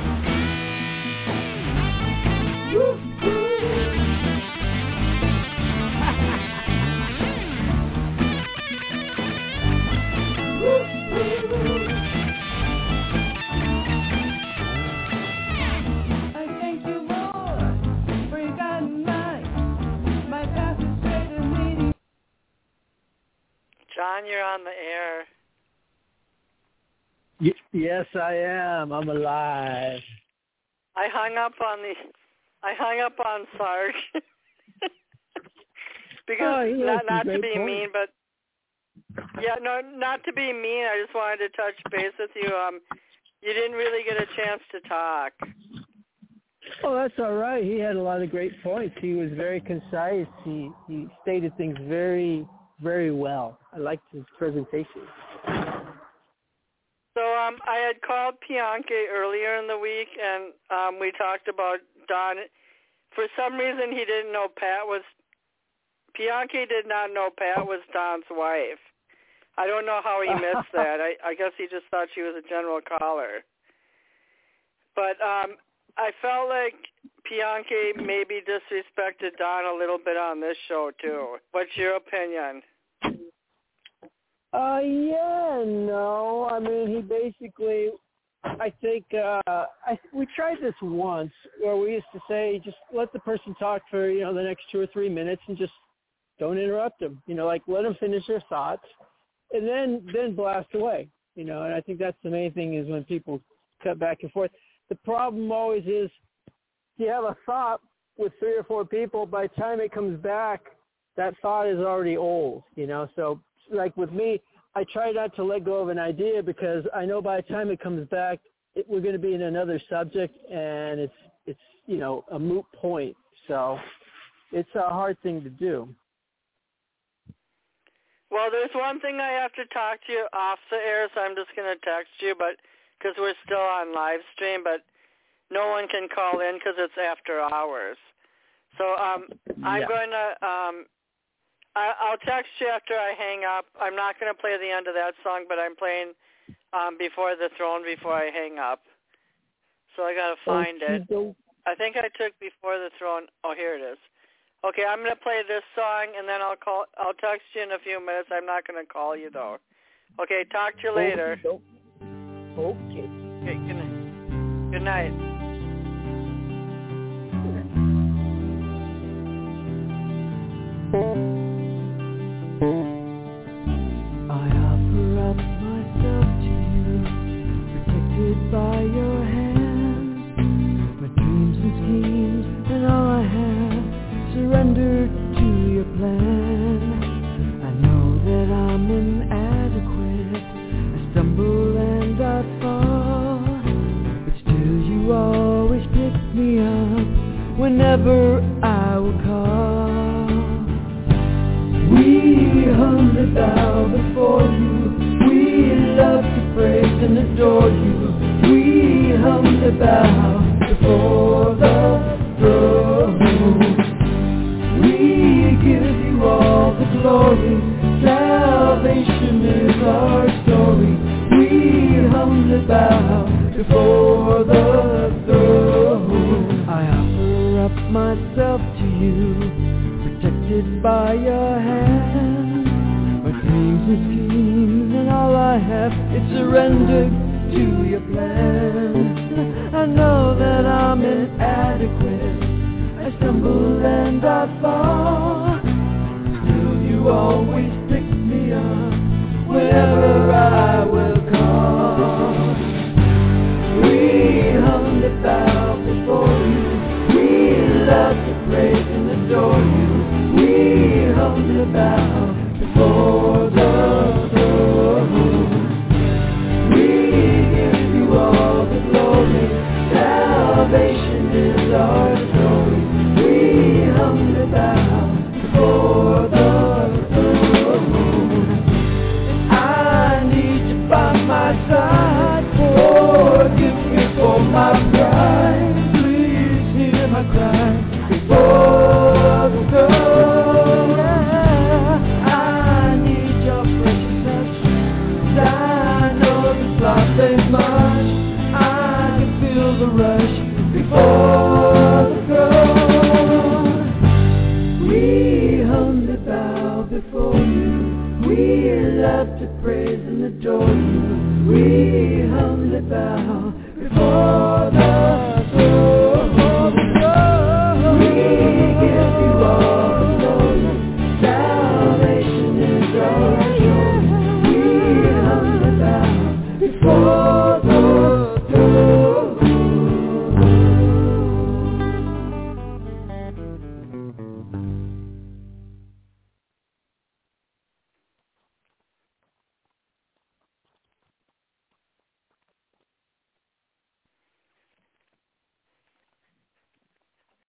Woo-hoo. Woo-hoo. I thank you, Lord, for your guiding light. My path is straight and leading. John, you're on the air. Y- yes, I am. I'm alive. I hung up on the I hung up on Sarge. because Oh, he has not some not to great be points. mean, but yeah, no, not to be mean. I just wanted to touch base with you. Um, you didn't really get a chance to talk. Oh, that's all right. He had a lot of great points. He was very concise. He he stated things very, very well. I liked his presentation. So um, I had called Pianke earlier in the week, and um, we talked about Don. For some reason, he didn't know Pat was. Pianke did not know Pat was Don's wife. I don't know how he missed that. I, I guess he just thought she was a general caller. But um, I felt like Pianke maybe disrespected Don a little bit on this show, too. What's your opinion? Uh, yeah, no. I mean, he basically, I think, uh, I we tried this once where we used to say, just let the person talk for, you know, the next two or three minutes and just don't interrupt them. You know, like let them finish their thoughts and then, then blast away, you know, and I think that's the main thing is when people cut back and forth. The problem always is you have a thought with three or four people, by the time it comes back, that thought is already old, you know, so like with me, I try not to let go of an idea because I know by the time it comes back, it, we're going to be in another subject and it's, it's, you know, a moot point. So it's a hard thing to do. Well, there's one thing I have to talk to you off the air, so I'm just going to text you, but because we're still on live stream, but no one can call in because it's after hours. So um, I'm yeah. going to, um, I, I'll text you after I hang up. I'm not going to play the end of that song, but I'm playing um, Before the Throne before I hang up. So I got to find it. I think I took Before the Throne. Oh, here it is. Okay, I'm going to play this song, and then I'll call. I'll text you in a few minutes. I'm not going to call you, though. Okay, talk to you later. Okay. Okay, good night. Good night. I offer up myself to you, protected by your hand. My dreams and schemes and all I have surrendered to your plan. I know that I'm inadequate. I stumble and I fall, but still you always pick me up whenever I will call. We humbly bow before you. We love to praise and adore you. We humbly bow before the throne. We give you all the glory. Salvation is our story. We humbly bow before the throne. I offer up myself to you, have, it's surrendered to your plan. I know that I'm inadequate, I stumble and I fall. Still you always pick me up whenever I will call. We humbly bow before you, we love to praise and adore you. We humbly bow before the throne. We give you all the glory, salvation is our story. We humbly bow before the throne. And I need you by my side, forgive me for my pride. Please hear my cry before the throne. I need your precious touch. I know this life ain't much. I can feel the rush before the throne. We humbly bow before you. We love to praise and adore you. We humbly bow before the